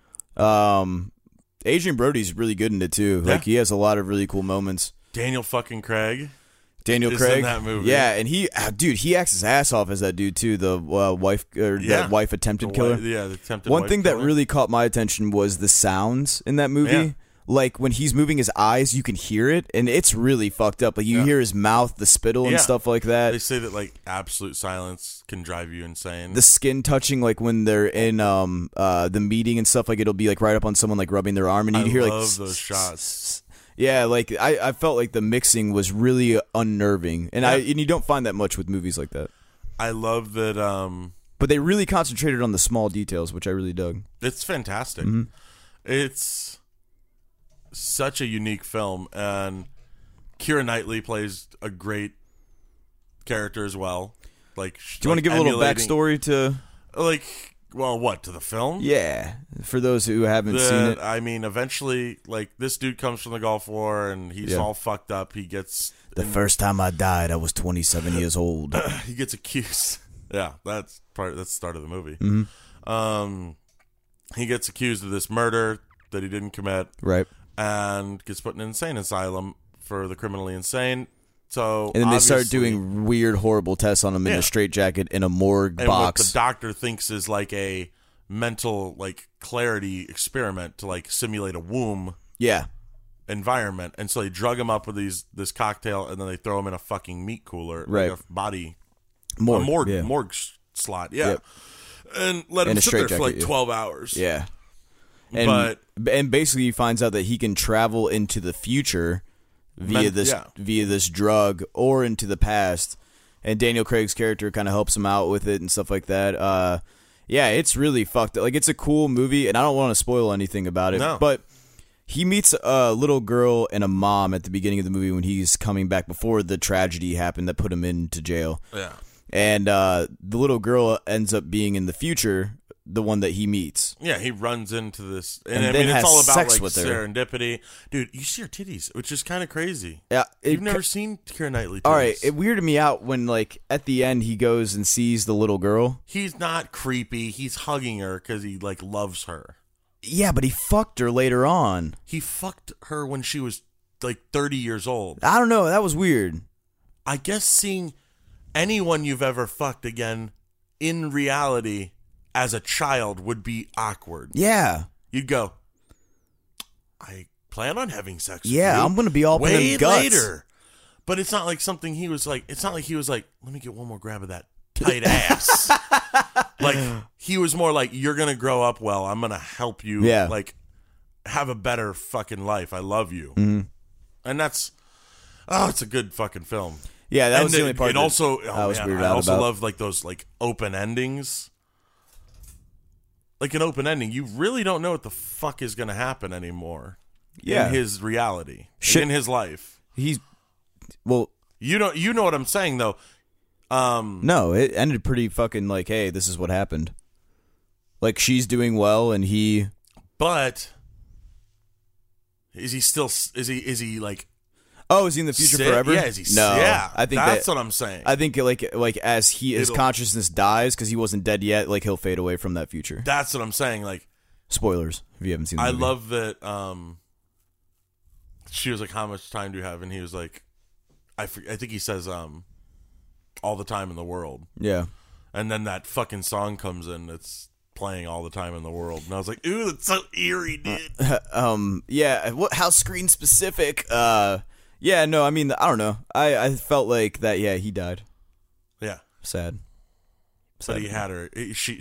A: Adrian Brody's really good in it too.
B: Yeah.
A: Like he has a lot of really cool moments.
B: Daniel fucking Craig.
A: Daniel
B: is
A: Craig,
B: in that movie.
A: yeah, and he acts his ass off as that dude too. The wife or
B: Yeah.
A: the wife attempted killer.
B: The attempted
A: One
B: wife
A: thing that
B: killer.
A: really caught my attention was the sounds in that movie.
B: Yeah.
A: Like when he's moving his eyes, you can hear it, and it's really fucked up. Like you
B: Yeah.
A: hear his mouth, the spittle, and
B: Yeah.
A: stuff like that.
B: They say that like absolute silence can drive you insane.
A: The skin touching, like when they're in the meeting and stuff, like it'll be like right up on someone, like rubbing their arm, and you
B: I
A: hear like
B: love those shots.
A: Yeah, like I felt like the mixing was really unnerving, and and you don't find that much with movies like that.
B: I love that.
A: But they really concentrated on the small details, which I really dug.
B: It's fantastic. It's such a unique film, and Keira Knightley plays a great character as well. Like,
A: Do you want to give a little backstory to?
B: Like, well, what to the film?
A: Yeah, for those who haven't seen it.
B: I mean, eventually, like this dude comes from the Gulf War, and he's all fucked up. He gets
A: The first time I died, I was 27 years old.
B: he gets accused. Yeah, that's the start of the movie. He gets accused of this murder that he didn't commit,
A: Right.
B: and gets put in an insane asylum for the criminally insane. So
A: And then they start
B: obviously-
A: doing weird, horrible tests on him in
B: Yeah.
A: a straitjacket in a morgue
B: and
A: box.
B: what the doctor thinks is like a mental like clarity experiment to like simulate a womb
A: Yeah.
B: environment, and so they drug him up with this cocktail, and then they throw him in a fucking meat cooler,
A: Right.
B: like a body
A: Morgue.
B: a morgue,
A: Yeah.
B: morgue slot, yeah,
A: Yep.
B: and let him
A: In a
B: sit there for
A: straitjacket,
B: like
A: yeah.
B: 12 hours.
A: Yeah. And,
B: But
A: and basically he finds out that he can travel into the future via this drug, or into the past, and Daniel Craig's character kind of helps him out with it and stuff like that. Yeah, it's really fucked up. Like, it's a cool movie, and I don't want to spoil anything about it,
B: No.
A: but he meets a little girl and a mom at the beginning of the movie when he's coming back before the tragedy happened that put him into jail.
B: Yeah.
A: And the little girl ends up being in the future, the one that he meets.
B: Yeah, he runs into this, and
A: And
B: I
A: then
B: mean,
A: has
B: it's all about
A: sex
B: like
A: with her.
B: serendipity, dude. You see her titties, which is kind of crazy.
A: Yeah,
B: You've never seen Keira Knightley titties.
A: All right, it weirded me out when, like, at the end he goes and sees the little girl.
B: He's not creepy. He's hugging her because he like loves her.
A: Yeah, but he fucked her later on.
B: He fucked her when she was like 30 years old.
A: I don't know. That was weird.
B: I guess seeing anyone you've ever fucked again in reality as a child would be awkward.
A: Yeah.
B: You'd go, I plan on having sex with
A: Yeah,
B: you
A: I'm gonna be all up in
B: way
A: them guts.
B: later. But it's not like something he was like, it's not like he was like, let me get one more grab of that tight ass. Like, he was more like, you're going to grow up well. I'm going to help you.
A: Yeah.
B: Like, have a better fucking life. I love you.
A: Mm-hmm.
B: And that's, it's a good fucking film.
A: Yeah, that
B: And
A: was the only part.
B: It also,
A: I was weirded
B: I
A: out
B: also
A: about.
B: love like those like open endings. Like an open ending, you really don't know what the fuck is going to happen anymore.
A: Yeah.
B: In his reality,
A: Shit.
B: in his life.
A: He's well.
B: You know what I'm saying though.
A: No, it ended pretty fucking like, hey, this is what happened. Like, she's doing well, and he.
B: But is he still? Is he like?
A: Oh, is he in the future
B: sick?
A: forever?
B: Yeah, is he?
A: No,
B: Yeah,
A: I think
B: that's
A: that,
B: what I'm saying.
A: I think like as his
B: It'll-
A: consciousness dies, because he wasn't dead yet. Like, he'll fade away from that future.
B: That's what I'm saying. Like,
A: Spoilers. if you haven't seen the
B: I
A: movie.
B: love that she was like, how much time do you have? And he was like, I think he says all the time in the world.
A: Yeah.
B: And then that fucking song comes in. It's playing all the time in the world. And I was like, ooh, that's so eerie, dude.
A: Yeah. How screen specific? Yeah, no, I mean, I don't know. I felt like that, yeah, he died.
B: Yeah.
A: Sad.
B: But he had her.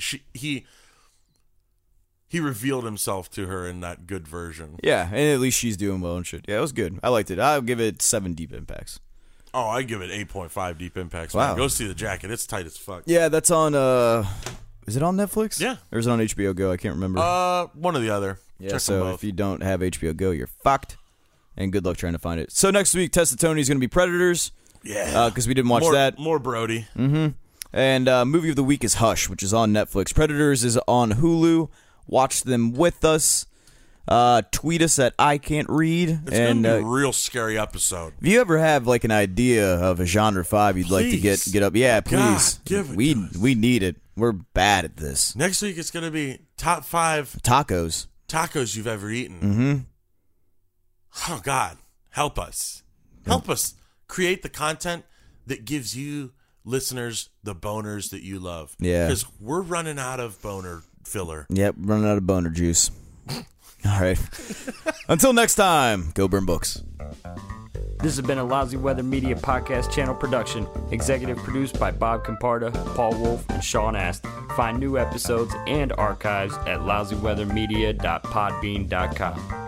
B: He revealed himself to her in that good version.
A: Yeah, and at least she's doing well and shit. Yeah, it was good. I liked it. I'll give it 7 deep impacts.
B: Oh, I give it 8.5 deep impacts.
A: Wow.
B: Man. Go see The Jacket. It's tight as fuck.
A: Yeah, that's on, is it on Netflix?
B: Yeah.
A: Or is it on HBO Go? I can't remember.
B: One or the other.
A: Yeah,
B: Check
A: so
B: them both.
A: if you don't have HBO Go, you're fucked. And good luck trying to find it. So next week, Test of Tony is going to be Predators.
B: Yeah.
A: Because we didn't watch that.
B: More Brody.
A: Mm-hmm. And movie of the week is Hush, which is on Netflix. Predators is on Hulu. Watch them with us. Tweet us at I Can't Read.
B: It's going to be a real scary episode.
A: If you ever have like an idea of a genre 5 you'd like to get up, yeah, please.
B: God, give it
A: we
B: to us.
A: we need it. We're bad at this.
B: Next week it's going to be top 5
A: Tacos
B: you've ever eaten.
A: Mm-hmm.
B: Oh, God. Help us. Help us create the content that gives you listeners the boners that you love.
A: Yeah.
B: Because we're running out of boner filler.
A: Yep, running out of boner juice. All right. Until next time, go burn books.
C: This has been a Lousy Weather Media Podcast Channel production. Executive produced by Bob Comparda, Paul Wolf, and Sean Ast. Find new episodes and archives at lousyweathermedia.podbean.com.